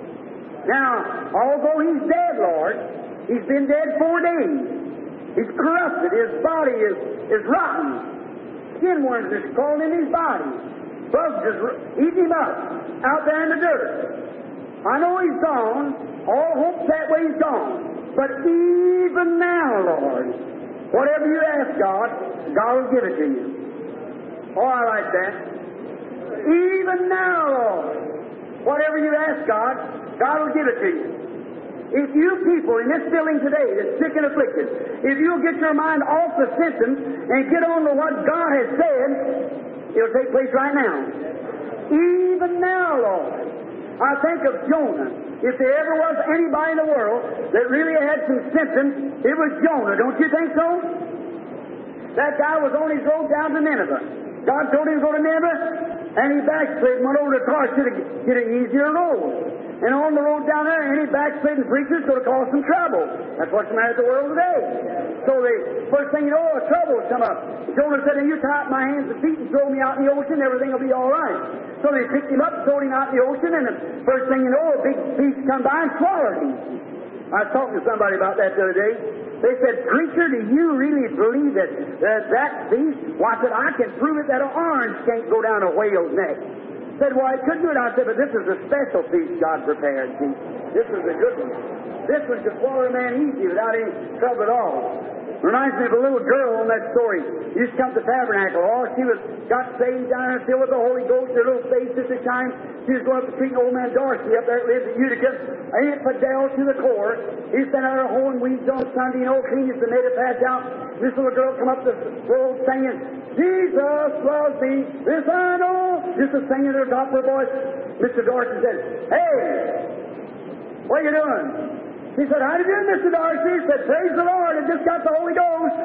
Now, although he's dead, Lord, he's been dead 4 days. He's corrupted. His body is rotten. Skin worms are crawling in his body. Bugs just eating him up out there in the dirt. I know he's gone. All hope's that way he's gone. But even now, Lord, whatever you ask God, God will give it to you. Oh, I like that. Even now, Lord, whatever you ask God, God will give it to you. If you people in this building today that's sick and afflicted, if you'll get your mind off the symptoms and get on to what God has said, it'll take place right now. Even now, Lord, I think of Jonah. If there ever was anybody in the world that really had some symptoms, it was Jonah. Don't you think so? That guy was on his road down to Nineveh. God told him to go to Nineveh, and he backslid and went over to Tarshish to get an easier road. And on the road down there, any backsliding preacher's going to cause some trouble. That's what's the matter with the world today. So the first thing you know, a trouble will come up. Jonah said, you tie up my hands and feet and throw me out in the ocean, everything will be all right. So they picked him up, threw him out in the ocean, and the first thing you know, a big beast come by and swallowed him. I was talking to somebody about that the other day. They said, preacher, do you really believe that beast? Why, I said, I can prove it that an orange can't go down a whale's neck. Said, well, I could do it. I said, but this is a special feast God prepared. See, this is a good one. This one could swallow a man easy without any trouble at all. Reminds me of a little girl on that story. Used to come to the tabernacle. Oh, she got saved down there, filled with the Holy Ghost. Her little face at the time. She was going up to treat old man Dorsey up there that lives at Utica. Infidel to the core. He sent out her hoeing weeds on Sunday, and old cleanest the native passed out. This little girl come up the road singing, Jesus loves me, this I know. Just a singing at the top of her voice. Mr. Dorsey said, hey, what are you doing? He said, how do you do, Mr. Darcy? He said, praise the Lord, I just got the Holy Ghost.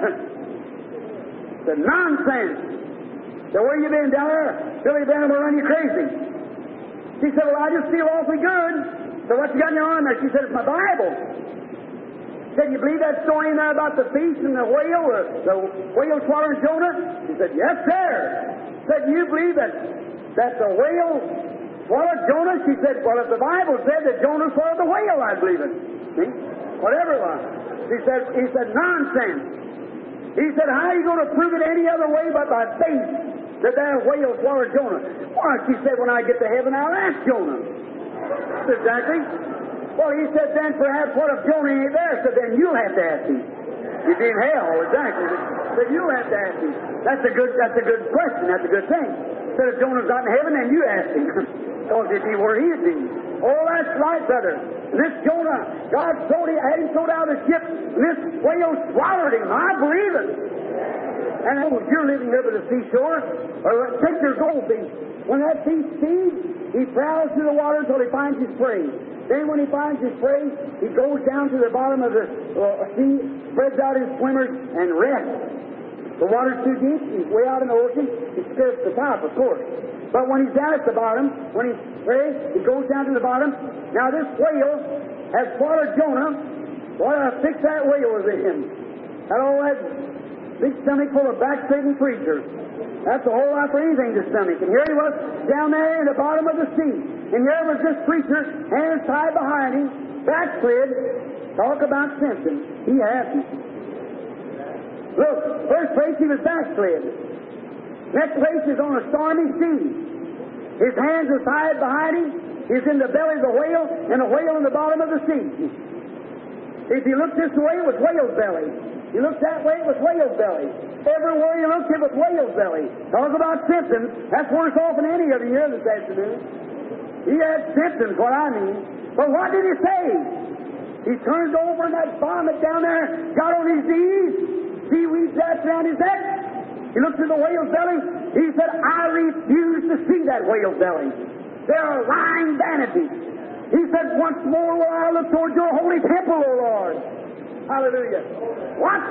He said, nonsense. So where you been down there? Billy Benham will run you crazy. She said, well, I just feel awfully good. So what you got in your arm there? She said, it's my Bible. He said, you believe that story in there about the beast and the whale, or the whale swallowing Jonah? She said, yes, sir. He said, you believe that the whale swallowed Jonah? She said, well, if the Bible said that Jonah swallowed the whale, I believe it. See? Whatever it was. He said, nonsense. He said, how are you going to prove it any other way but by faith that whale swallowed Jonah? Why, she said, when I get to heaven, I'll ask Jonah. Exactly. Well, he said, then perhaps what if Jonah ain't there? So then you'll have to ask him. You'd be in hell, exactly. But you'll have to ask him. That's a good question. That's a good thing. So if Jonah's not in heaven, then you ask him. Because he'd be where he'd be. Oh, that's right, brother. This Jonah, God had him thrown out of the ship, and this whale swallowed him. I believe it. And if you're living there by the seashore, or take your gold beast. When that beast feeds, he prowls through the water until he finds his prey. Then when he finds his prey, he goes down to the bottom of the sea, spreads out his swimmers, and rests. The water's too deep, he's way out in the ocean, he skirts the top, of course. But when he's down at the bottom, when he's prey, he goes down to the bottom. Now this whale has swallowed Jonah. What a fix that whale was in him. Had all that big stomach full of backsliding preachers. That's a whole lot for anything to stomach. And here he was down there in the bottom of the sea. And here was this preacher, hands tied behind him, backslid. Talk about symptoms. He has them. Look, first place he was backslid. Next place is on a stormy sea. His hands are tied behind him. He's in the belly of the whale, and the whale in the bottom of the sea. If you look this way, it was whale's belly. You look that way, it was whale's belly. Everywhere you looked, it was whale's belly. Talk about symptoms. That's worse off than any of you here this afternoon. He had symptoms, what I mean. But what did he say? He turns over and that vomit down there, got on his knees, seaweed wrapped around his neck. He looked at the whale's belly. He said, I refuse to see that whale's belly. They're lying vanity. He said, once more will I look toward your holy temple, O Lord. Hallelujah. What?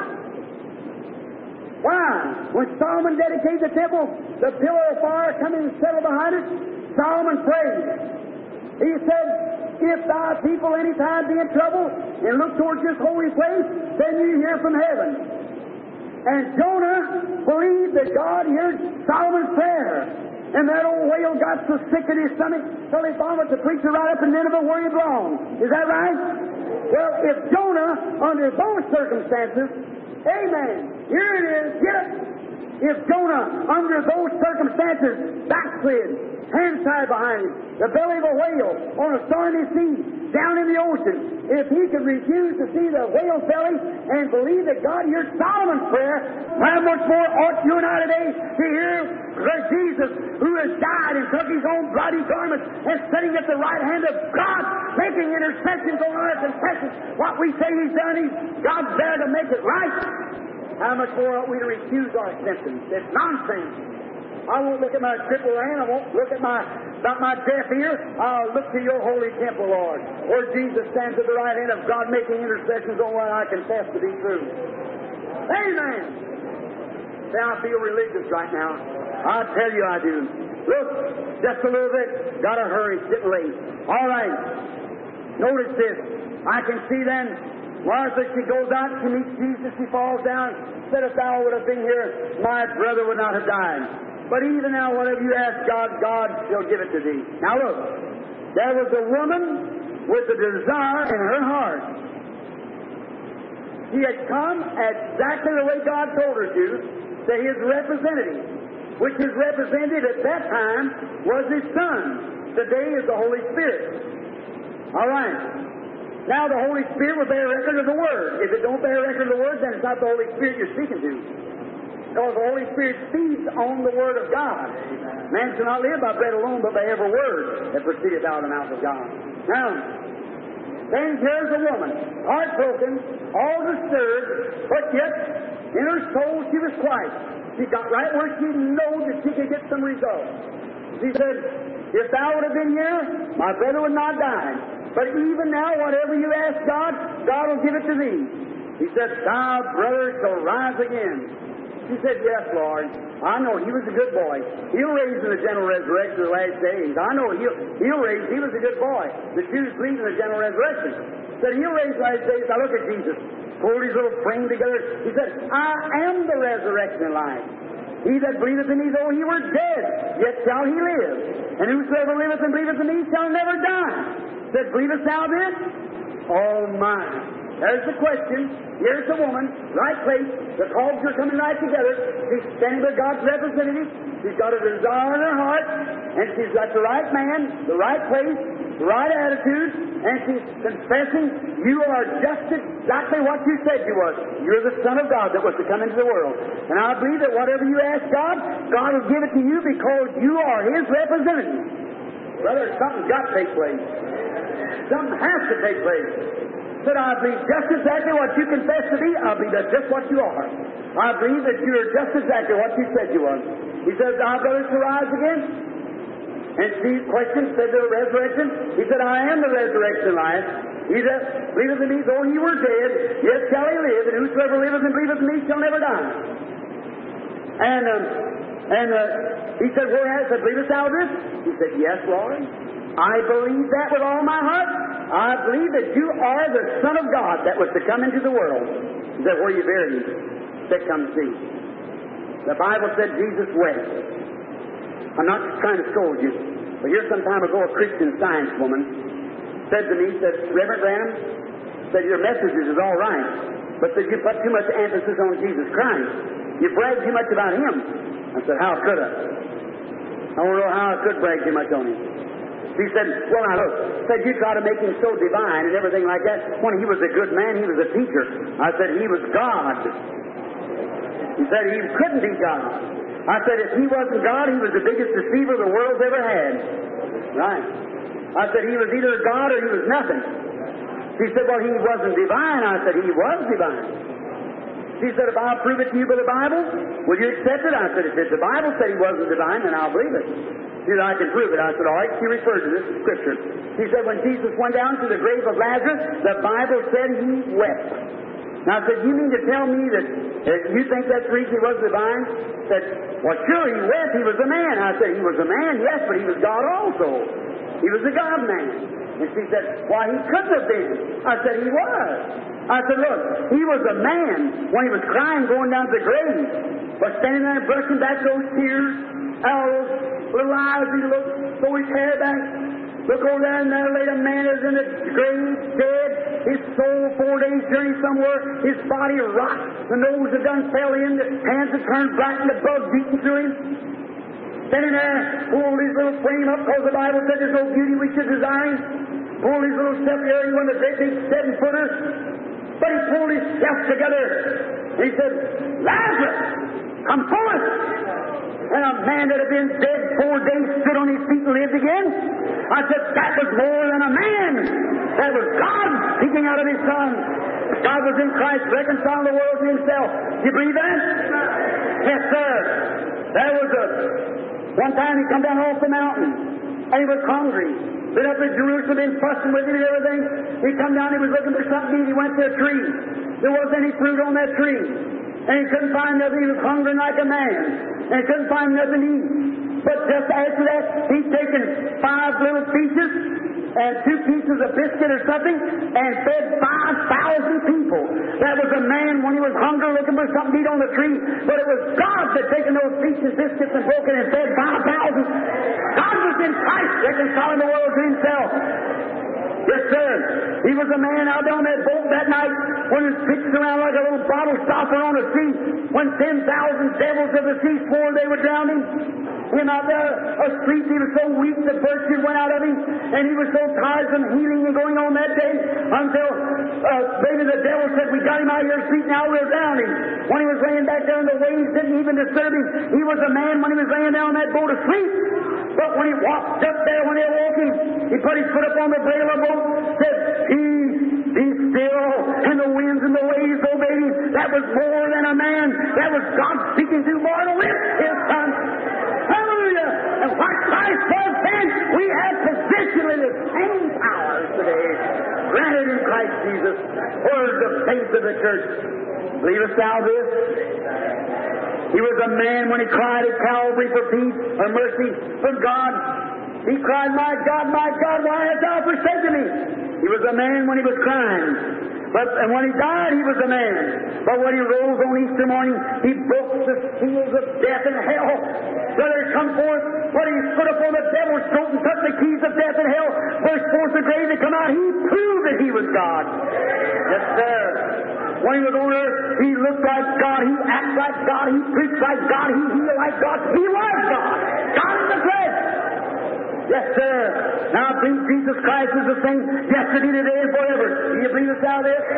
Why? When Solomon dedicated the temple, the pillar of fire coming and settled behind it, Solomon prayed. He said, if thy people any time be in trouble and look towards this holy place, then you hear from heaven. And Jonah believed that God heard Solomon's prayer. And that old whale got so sick in his stomach, so he vomited the preacher right up in Nineveh where he belonged. Is that right? Well, if Jonah, under those circumstances, amen, here it is, get it. If Jonah, under those circumstances, backslid, hands tied behind him, the belly of a whale on a stormy sea, down in the ocean, if he could refuse to see the whale's belly and believe that God heard Solomon's prayer, how much more ought you and I today to hear Jesus, who has died and took his own bloody garments and sitting at the right hand of God, making intercessions on our confessions. What we say he's done, God's there to make it right. How much more ought we to refuse our acceptance? It's nonsense. I won't look at my crippled hand. I won't look at my deaf ear. I'll look to your holy temple, Lord, where Jesus stands at the right hand of God making intercessions on what I confess to be true. Amen. Now I feel religious right now. I tell you I do. Look, just a little bit. Got to hurry. It's getting late. All right. Notice this. I can see then Martha, she goes out, she meets Jesus, she falls down, said, if thou would have been here, my brother would not have died. But even now, whatever you ask God, God shall give it to thee. Now look, there was a woman with a desire in her heart. She had come exactly the way God told her to His representative, which His representative at that time was His Son. Today is the Holy Spirit. All right. Now the Holy Spirit will bear record of the Word. If it don't bear record of the Word, then it's not the Holy Spirit you're speaking to. Because the Holy Spirit feeds on the Word of God. Man shall not live by bread alone, but by every word that proceedeth out of the mouth of God. Now, then here's a woman, heartbroken, all disturbed, but yet in her soul she was quiet. She got right where she knew that she could get some results. She said, if thou would have been here, my brother would not die. But even now, whatever you ask God, God will give it to thee. He said, thy brother shall rise again. She said, yes, Lord. I know he was a good boy. He'll raise in the general resurrection of the last days. I know he'll raise. He was a good boy. The Jews believe in the general resurrection. Said he'll raise the last days. Now look at Jesus. Pulled his little frame together. He said, I am the resurrection and life. He that believeth in me, though he were dead, yet shall he live. And whosoever liveth and believeth in me shall never die. Said, believest thou this? Oh, my. There's the question. Here's the woman, right place. The cogs are coming right together. She's standing with God's representative. She's got a desire in her heart, and she's got the right man, the right place, the right attitude, and she's confessing, you are just exactly what you said you was. You're the Son of God that was to come into the world. And I believe that whatever you ask God, God will give it to you because you are His representative. Brother, something's got to take place. Something has to take place. Said, I believe just exactly what you confess to be. I believe that's just what you are. I believe that you are just exactly what you said you were. He says, thy brother shall rise again. And she questioned, said the resurrection. He said, I am the resurrection and life. He that believeth in me, though he were dead, yet shall he live. And whosoever liveth and believeth in me shall never die. And he said, whereas, believest thou this? He said, yes, Lord. I believe that with all my heart. I believe that you are the Son of God that was to come into the world. He said, where you buried him? Said, come see. The Bible said Jesus wept. I'm not trying to scold you, but here some time ago a Christian Science woman said to me, said, Reverend Branham, said, your messages is all right, but said you put too much emphasis on Jesus Christ. You brag too much about Him. I said, how could I? I don't know how I could brag too much on Him. He said, well, now look, said you try to make Him so divine and everything like that. When He was a good man, He was a teacher. I said, He was God. He said, He couldn't be God. I said, if He wasn't God, He was the biggest deceiver the world's ever had. Right. I said, He was either God or He was nothing. She said, well, he wasn't divine. I said, he was divine. She said, if I'll prove it to you by the Bible, will you accept it? I said, if the Bible said he wasn't divine, then I'll believe it. She said, I can prove it. I said, all right. She referred to this in Scripture. She said, when Jesus went down to the grave of Lazarus, the Bible said he wept. Now I said, you mean to tell me that you think that's the reason he was divine? She said, well, sure, he wept. He was a man. I said, he was a man, yes, but he was God also. He was a God-man. And she said, why, he couldn't have been. I said, he was. I said, look, he was a man when he was crying going down to the grave. But standing there and brushing back those tears, out of those little eyes, he looked, throw his hair back. Look over there, and there laid a man that's in the grave, dead. His soul, 4 days' journey somewhere. His body rocked. The nose had done fell in. The hands had turned black, and the blood beating through him. Standing there, pulled his little frame up, because the Bible said there's no beauty we should desire him. Pulled his little self here, he wasn't a great big 7-footer. But he pulled himself together. And he said, Lazarus, come forth. And a man that had been dead 4 days stood on his feet and lived again. I said, that was more than a man. That was God speaking out of his Son. God was in Christ, reconciling the world to himself. You believe that? Yes, sir. There was one time he come down off the mountain, and he was hungry. Been up in Jerusalem, been fussing with him and everything. He come down, he was looking for something to eat. He went to a tree. There wasn't any fruit on that tree. And he couldn't find nothing. He was hungry like a man. And he couldn't find nothing to eat. But just after that, he'd taken 5 little pieces and 2 pieces of biscuit or something and fed 5,000 people. That was a man when he was hungry looking for something to eat on the tree. But it was God that taken those pieces, biscuits, and broken and fed 5,000. God was in Christ reconciling the world to himself. Yes, sir. He was a man out on that boat that night when he was pitched around like a little bottle stopper on the sea. When 10,000 devils of the sea swore they would drown him. Him out there asleep, he was so weak the virtue went out of him, and he was so tired from healing and going on that day until maybe the devil said, we got him out here asleep, now we'll drown him. When he was laying back there and the waves didn't even disturb him, he was a man when he was laying down on that boat asleep. But when he walked up there, when they awoke him, he put his foot up on the brail of the boat, said, peace, be still, and the winds and the waves obeyed him. That was more than a man. That was God speaking through mortal lips, his Son. Hallelujah! And what Christ was then, we have positionally the same powers today, granted in Christ Jesus, for the faith of the church. Believest thou this? He was a man when he cried at Calvary for peace or mercy from God. He cried, my God, why hast thou forsaken me? He was a man when he was crying. And when he died, he was a man. But when he rose on Easter morning, he broke the seals of death and hell. So there come forth, when he stood upon the devil's throat and took the keys of death and hell, burst forth the grave to come out, he proved that he was God. Yes, sir. When he was on earth, he looked like God, he acted like God, he preached like God, he healed like God. He was God. God in the flesh. Yes, sir. Now I believe Jesus Christ is the same yesterday, today, and forever. Do you believe us out there?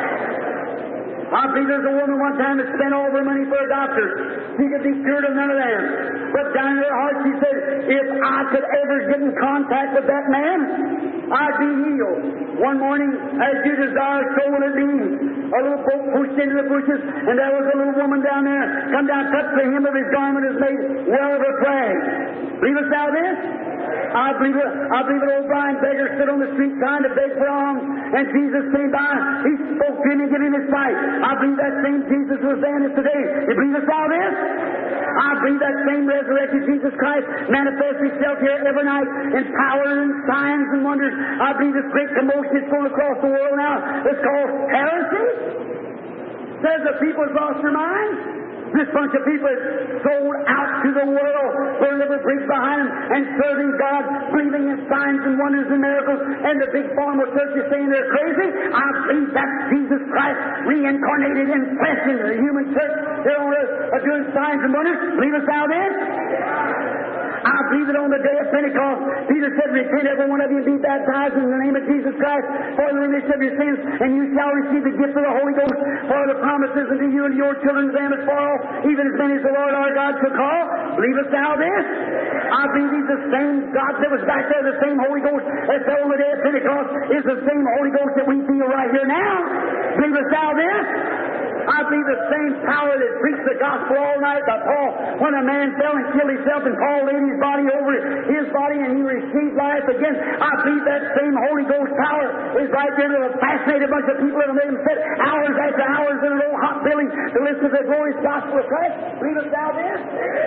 I believe there's a woman one time that spent all her money for a doctor. She could be cured of none of them. But down in her heart she said, if I could ever get in contact with that man, I'd be healed. One morning, as you desire, so will it be. A little boat pushed into the bushes, and there was a little woman down there. Come down, touch the hem of his garment, is made well of her plague. Believe us thou this? I believe an old blind beggar stood on the street trying to beg for alms, and Jesus came by. He spoke to him and gave him his sight. I believe that same Jesus was then as today. You believe us all this? I believe that same resurrected Jesus Christ manifests himself here every night in power and signs and wonders. I believe this great commotion is going across the world now. It's called heresy. Says the people have lost their minds. This bunch of people is sold out to the world, their liver breaks behind them, and serving God, believing in signs and wonders and miracles, and the big formal church is saying they're crazy. I believe that's Jesus Christ reincarnated in flesh in the human church. They're on earth doing signs and wonders. Believe us thou this? I believe that on the day of Pentecost, Peter said, repent every one of you and be baptized in the name of Jesus Christ for the remission of your sins, and you shall receive the gift of the Holy Ghost, for the promises unto you and your children and them that fall, even as many as the Lord our God shall call. Believest thou this? I believe He's the same God that was back there, the same Holy Ghost that fell on the day of Pentecost is the same Holy Ghost that we feel right here now. Believest thou this? I believe the same power that preached the gospel all night by Paul when a man fell and killed himself and Paul laid his body over his body and he received life again. I believe that same Holy Ghost power is right there to a fascinated bunch of people that have made them sit hours after hours in an old hot building to listen to the glorious gospel of Christ. Believest thou this?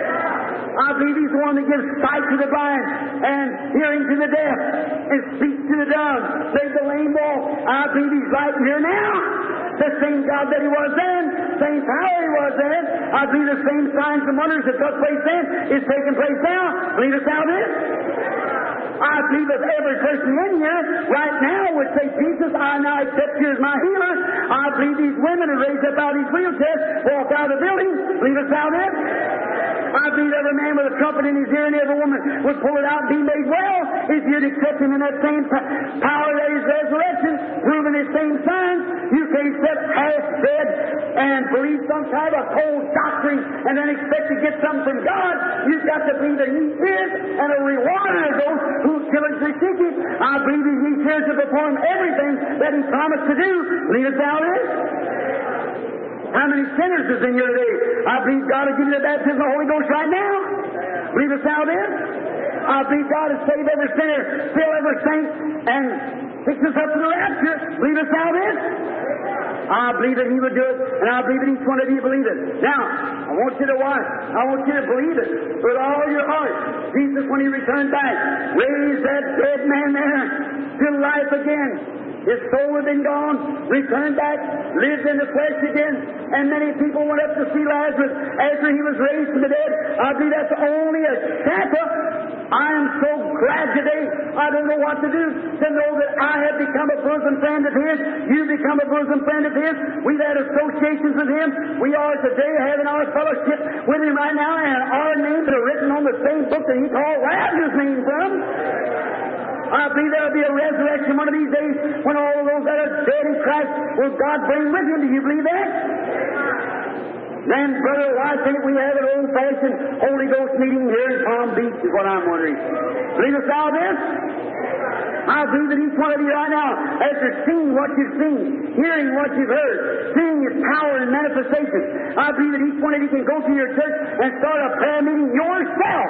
I believe He's the one that gives sight to the blind and hearing to the deaf and speaks to the dumb, made the lame walk. I believe He's right here now. The same God that He was then, same power He was then. I believe the same signs and wonders that took place then is taking place now. Believest thou this? I believe if every person in here right now would say, Jesus, I now accept You as my healer. I believe these women would raise up out of these wheelchairs, walk out of the building. Believest thou this? I believe every man with a trumpet in his ear and every woman would pull it out and be made well if you'd accept Him in that same power that His resurrection, proving His same signs. You can't sit half dead and believe some kind of cold doctrine and then expect to get something from God. You've got to believe that He is and a rewarder of those who diligently seek Him. I believe He's here to perform everything that He promised to do. Believest thou this? How many sinners is in here today? I believe God will give you the baptism of the Holy Ghost right now. Believest thou this? I believe God will save every sinner, fill every saint, and fix us up for the rapture. Believest thou this? I believe that He would do it, and I believe that each one of you believe it. Now, I want you to watch. I want you to believe it with all your heart. Jesus, when He returned back, raised that dead man there to life again. His soul had been gone, returned back, lived in the flesh again, and many people went up to see Lazarus after he was raised from the dead. I believe that's only a shadow. I am so glad today, I don't know what to do, to know that I have become a bosom friend of His. You've become a bosom friend of His. We've had associations with Him. We are today having our fellowship with Him right now, and our names are written on the same book that He called Lazarus' name from. I believe there will be a resurrection one of these days when all of those that are dead in Christ will God bring with Him. Do you believe that? Then, brother, why can't we have an old-fashioned Holy Ghost meeting here in Palm Beach is what I'm wondering. Believest thou this? I believe that each one of you right now, after seeing what you've seen, hearing what you've heard, seeing His power and manifestations, I believe that each one of you can go to your church and start a prayer meeting yourself.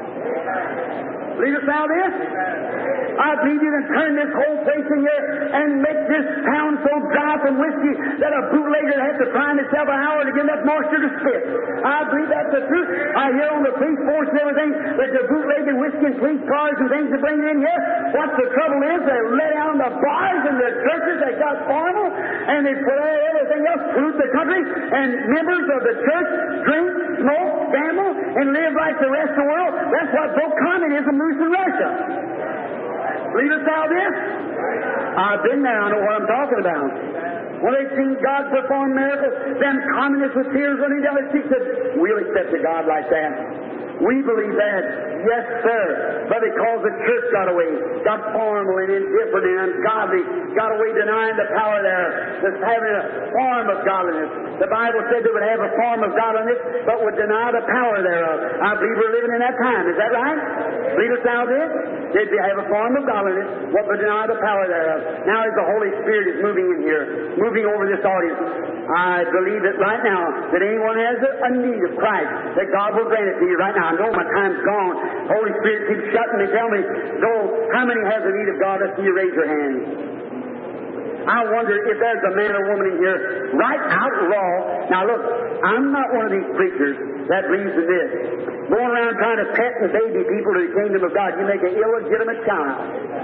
Believest thou this? I believe you can turn this whole place in here and make this town so dry from whiskey that a bootlegger has to find himself an hour to get enough moisture to spit. I believe that's the truth. I hear on the police force and everything that the bootlegging whiskey and police cars and things to bring in here. What the trouble is, they let down the bars and the churches. They got formal and they put everything else, pollute the country, and members of the church drink, smoke, gamble, and live like the rest of the world. That's what broke communism loose in Russia. Believest thou this? I've been there. I know what I'm talking about. When they've seen God perform miracles, them communists with tears running down their cheeks said, we'll accept a God like that. We believe that. Yes, sir. But because the church got away, got formal and indifferent and ungodly, got away denying the power there, that's having a form of godliness. The Bible said they would have a form of godliness, but would deny the power thereof. I believe we're living in that time. Is that right? Believest thou this? They'd have a form of godliness, but would deny the power thereof. Now as the Holy Spirit is moving in here, moving over this audience, I believe that right now, that anyone has a need of Christ, that God will grant it to you right now. I know my time's gone. Holy Spirit keeps shutting me. Tell me, how many has a need of God? Let's see you raise your hand. I wonder if there's a man or woman in here right out raw. Now look, I'm not one of these preachers that believes in this. Going around trying to pet and baby people to the kingdom of God, you make an illegitimate child.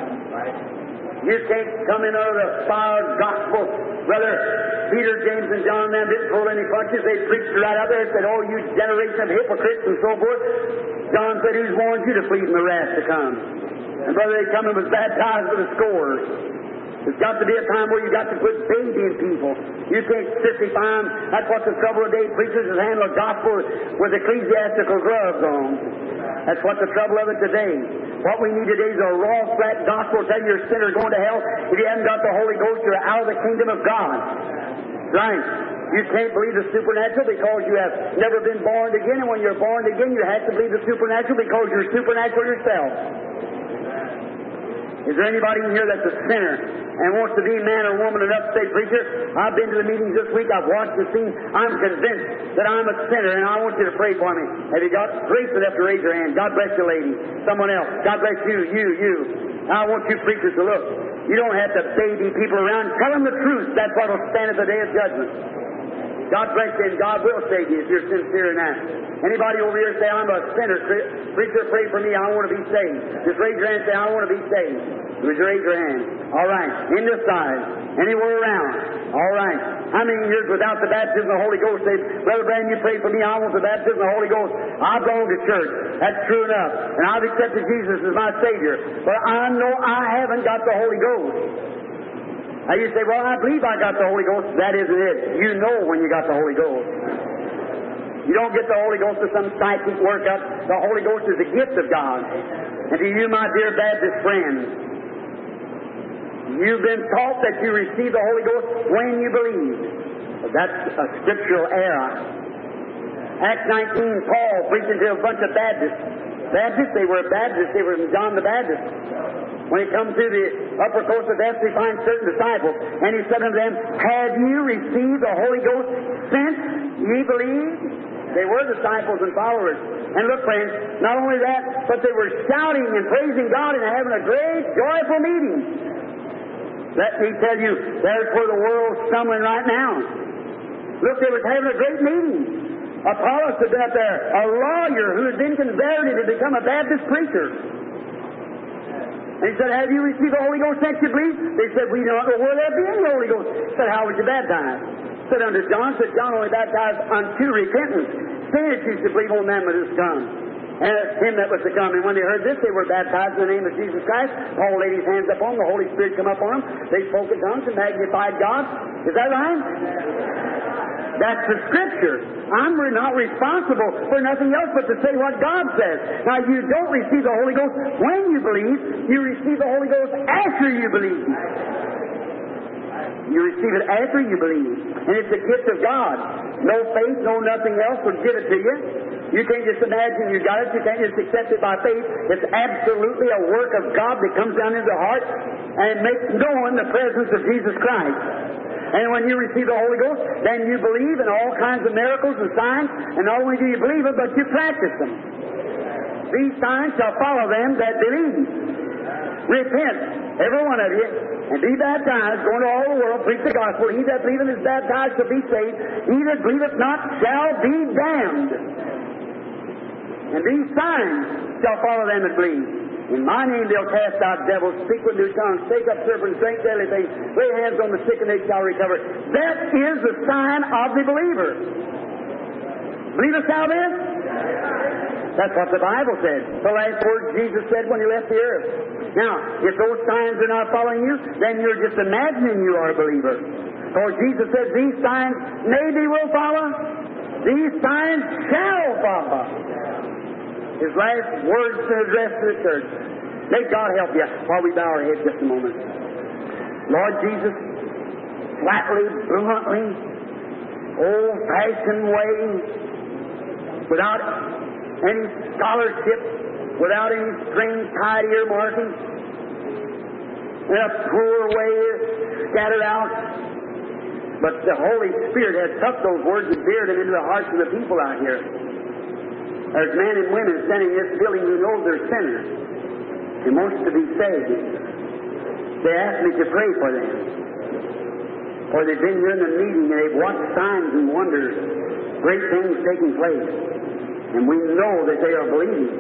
You can't come in under the fire of gospel. Brother Peter, James, and John, them didn't pull any punches. They preached right out there and said, oh, you generation of hypocrites and so forth. John said, who's warned you to flee from the wrath to come? And brother, they come and was baptized with a score. There's got to be a time where you've got to quit babying people. You can't strictly find. That's what the trouble today. Preachers is handle the gospel with ecclesiastical gloves on. That's what the trouble of it today. What we need today is a raw, flat gospel telling you you're a sinner going to hell. If you haven't got the Holy Ghost, you're out of the kingdom of God. Right. You can't believe the supernatural because you have never been born again, and when you're born again, you have to believe the supernatural because you're supernatural yourself. Is there anybody in here that's a sinner and wants to be man or woman enough to say, preacher, I've been to the meetings this week, I've watched the scene, I'm convinced that I'm a sinner and I want you to pray for me. Have you got grace enough to raise your hand? God bless you, lady. Someone else. God bless you, you. I want you preachers to look. You don't have to baby people around. Tell them the truth. That's what will stand at the day of judgment. God bless you, and God will save you if you're sincere in that. Anybody over here say, I'm a sinner. Preacher, pray for me. I want to be saved. Just raise your hand and say, I want to be saved. Just raise your hand. All right. In this side. Anywhere around. All right. How many years without the baptism of the Holy Ghost say, Brother Brand, you pray for me. I want the baptism of the Holy Ghost. I've gone to church. That's true enough. And I've accepted Jesus as my Savior. But I know I haven't got the Holy Ghost. Now you say, well, I believe I got the Holy Ghost. That isn't it. You know when you got the Holy Ghost. You don't get the Holy Ghost to some psychic workup. The Holy Ghost is a gift of God. And to you, my dear Baptist friends, you've been taught that you receive the Holy Ghost when you believe. That's a scriptural error. Acts 19, Paul preaching to a bunch of Baptists. They were Baptists. They were John the Baptist. When he comes to the upper coast of Ephesus, he finds certain disciples, and he said unto them, have you received the Holy Ghost since ye believed? They were disciples and followers. And look, friends, not only that, but they were shouting and praising God and having a great, joyful meeting. Let me tell you, there's where the world's stumbling right now. Look, they were having a great meeting. Apollos had been up there, a lawyer who had been converted to become a Baptist preacher. And he said, have you received the Holy Ghost since you believe? They said, we don't know where there be any Holy Ghost. He said, how was you baptized? Said unto John, said John only baptized unto repentance. Saying you should believe on them that is come. And him that was to come. And when they heard this, they were baptized in the name of Jesus Christ. Paul laid his hands upon them. The Holy Spirit come up on them. They spoke in tongues and magnified God. Is that right? That's the Scripture. I'm not responsible for nothing else but to say what God says. Now, you don't receive the Holy Ghost when you believe. You receive the Holy Ghost after you believe. You receive it after you believe. And it's a gift of God. No faith, no nothing else will give it to you. You can't just imagine you got it. You can't just accept it by faith. It's absolutely a work of God that comes down into the heart and makes known the presence of Jesus Christ. And when you receive the Holy Ghost, then you believe in all kinds of miracles and signs. And not only do you believe it, but you practice them. These signs shall follow them that believe. Repent, every one of you, and be baptized, going to all the world, preach the gospel. He that believeth is baptized shall be saved. He that believeth not shall be damned. And these signs shall follow them that believe. In my name they'll cast out devils, speak with new tongues, take up serpents, drink deadly things, lay hands on the sick and they shall recover. That is the sign of the believer. Believest thou this? That's what the Bible said. The last words Jesus said when he left the earth. Now, if those signs are not following you, then you're just imagining you are a believer. For Jesus said, these signs maybe will follow. These signs shall follow. His last words to address to the church. May God help you while we bow our heads just a moment. Lord Jesus, flatly, bluntly, old-fashioned way, without any scholarship, without any string-tied earmarking, in a poor way scattered out. But the Holy Spirit has took those words and beared them into the hearts of the people out here. There's men and women standing in this building who know they're sinners and wants to be saved. They asked me to pray for them. For they've been here in the meeting and they've watched signs and wonders, great things taking place. And we know that they are believing.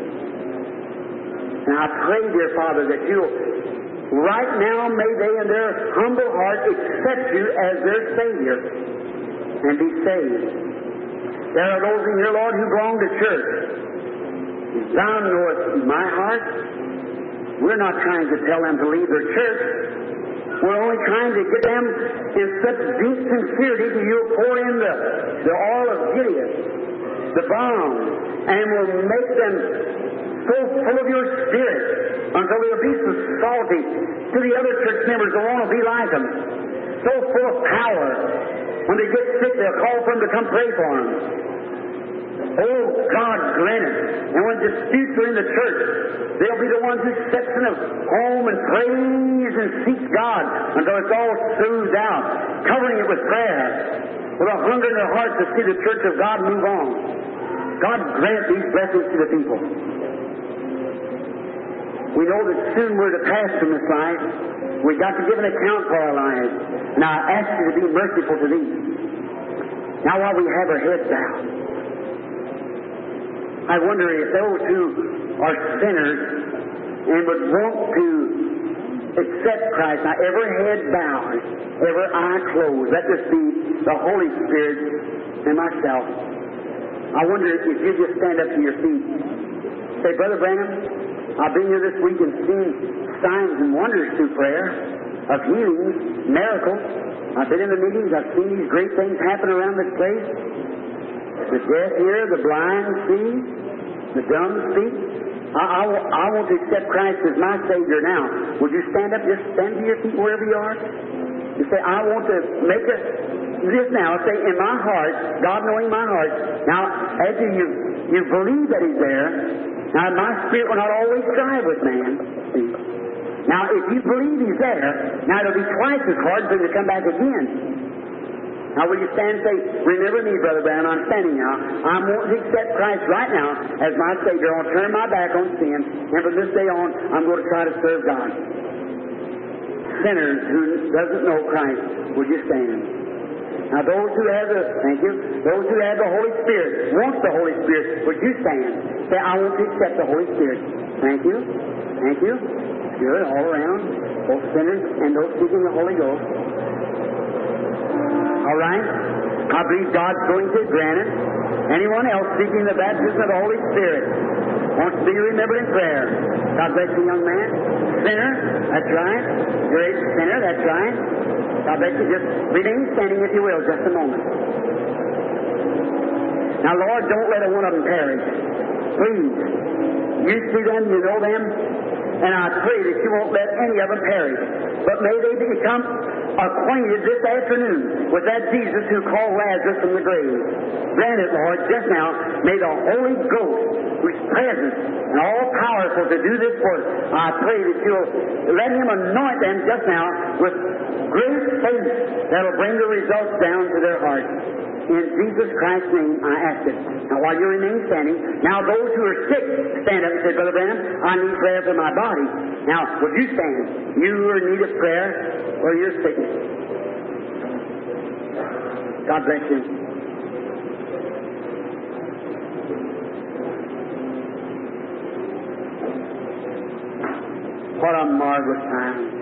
And I pray, dear Father, that you'll, right now, may they in their humble heart accept you as their Savior and be saved. There are those in here, Lord, who belong to church. Thou knowest my heart. We're not trying to tell them to leave their church. we're only trying to get them in such deep sincerity that you'll pour in the oil of Gilead, the balm, and will make them so full of your Spirit until they'll be so salty to the other church members that want to be like them. So full of power. When they get sick, they'll call for them to come pray for them. Oh, God grant it. And when disputes are in the church, they'll be the ones who sits in a home and prays and seeks God until it's all soothed out, covering it with prayer, with a hunger in their hearts to see the church of God move on. God grant these blessings to the people. We know that soon we're to pass from this life. We've got to give an account for our lives. And I ask you to be merciful to these. Now while we have our heads bowed, I wonder if those who are sinners and would want to accept Christ, now every head bowed, every eye closed, let this be the Holy Spirit and myself. I wonder if you just stand up to your feet. Say, Brother Branham, I've been here this week and seen signs and wonders through prayer of healings, miracles. I've been in the meetings, I've seen these great things happen around this place. The deaf hear, the blind see, the dumb speak. I want to accept Christ as my Savior now. Would you stand up, just stand to your feet wherever you are? You say, I want to make this now. Say, in my heart, God knowing my heart. Now, after you believe that He's there, now my spirit will not always strive with man. See? Now, if you believe He's there, now it'll be twice as hard for Him to come back again. Now, will you stand and say, remember me, Brother Brown, I'm standing now. I'm wanting to accept Christ right now as my Savior. I'll turn my back on sin, and from this day on, I'm going to try to serve God. Sinners who doesn't know Christ, would you stand? Now, those who have those who have the Holy Spirit, want the Holy Spirit, would you stand? Say, I want to accept the Holy Spirit. Thank you. Thank you. Good, all around, both sinners and those seeking the Holy Ghost. All right? I believe God's going to grant it. Anyone else seeking the baptism of the Holy Spirit wants to be remembered in prayer. God bless you, young man. Sinner, that's right. Great sinner, that's right. God bless you. Just remain standing if you will, just a moment. Now, Lord, don't let one of them perish. Please. You see them, you know them, and I pray that you won't let any of them perish. But may they become acquainted this afternoon with that Jesus who called Lazarus from the grave. Grant it, Lord, just now, may the Holy Ghost, who's present and all powerful to do this work, I pray that you'll let Him anoint them just now with great faith that'll bring the results down to their hearts. In Jesus Christ's name, I ask it. Now, while you remain standing, now those who are sick, stand up and say, Brother Branham, I need prayer for my body. Now, would you stand? You are in need of prayer for your sickness. God bless you. What a marvelous time.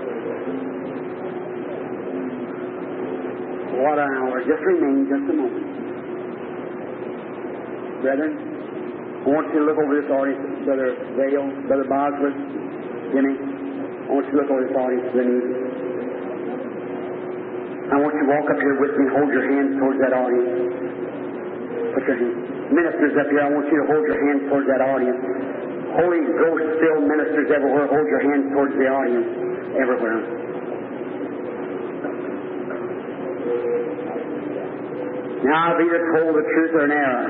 What an hour. Just remain just a moment. Brethren, I want you to look over this audience. Brother Vale, Brother Bosworth, Jimmy, I want you to look over this audience to the need. I want you to walk up here with me, hold your hands towards that audience. Put your hands. Ministers up here, I want you to hold your hands towards that audience. Holy Ghost-filled ministers everywhere, hold your hands towards the audience everywhere. Now I'll either told the truth or an error.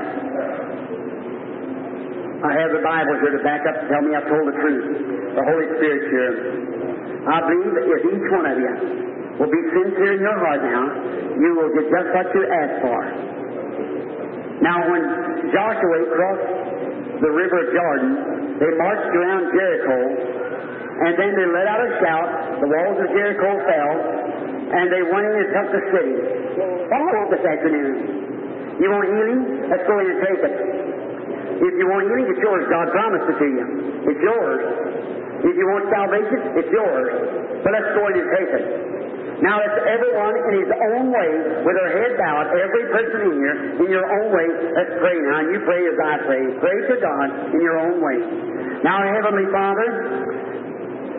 I have the Bible here to back up and tell me I've told the truth. The Holy Spirit's here. I believe that if each one of you will be sincere in your heart now, you will get just what you asked for. Now when Joshua crossed the river of Jordan, they marched around Jericho, and then they let out a shout, the walls of Jericho fell, and they went in and took the city. Follow this afternoon. You want healing? Let's go in and take it. If you want healing, it's yours. God promised it to you. It's yours. If you want salvation, it's yours. But let's go in and take it. Now, let's everyone in his own way, with their head bowed, every person in here, in your own way, let's pray now. And you pray as I pray. Pray to God in your own way. Now, Heavenly Father,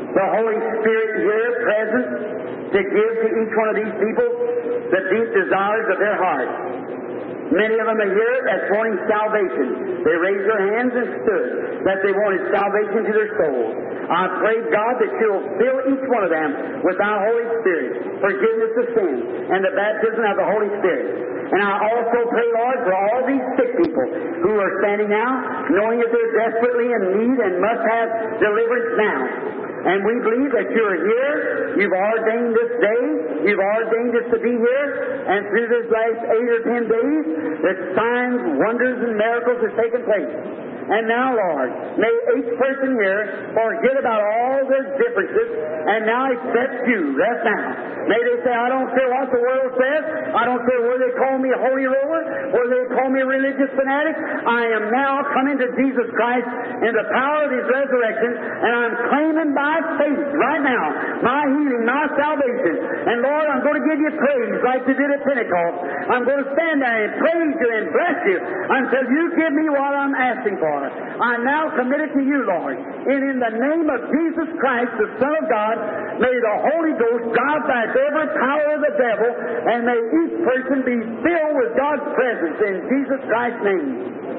the Holy Spirit here present to give to each one of these people the deep desires of their heart. Many of them are here as wanting salvation. They raised their hands and stood that they wanted salvation to their souls. I pray, God, that You'll fill each one of them with Thy Holy Spirit, forgiveness of sin, and the baptism of the Holy Spirit. And I also pray, Lord, for all these sick people who are standing now, knowing that they're desperately in need and must have deliverance now. And we believe that You're here. You've ordained this day. You've ordained us to be here. And through this last 8 or 10 days, that signs, wonders, and miracles have taken place. And now, Lord, may each person here forget about all their differences and now accept You. That's now. May they say, I don't care what the world says. I don't care whether they call me a holy roller or they call me a religious fanatic. I am now coming to Jesus Christ in the power of His resurrection, and I'm claiming by faith right now my healing, my salvation. And Lord, I'm going to give You praise like You did at Pentecost. I'm going to stand there and praise You and bless You until You give me what I'm asking for. I'm now committed to You, Lord. And in the name of Jesus Christ, the Son of God, may the Holy Ghost drive back every power of the devil, and may each person be filled with God's presence in Jesus Christ's name.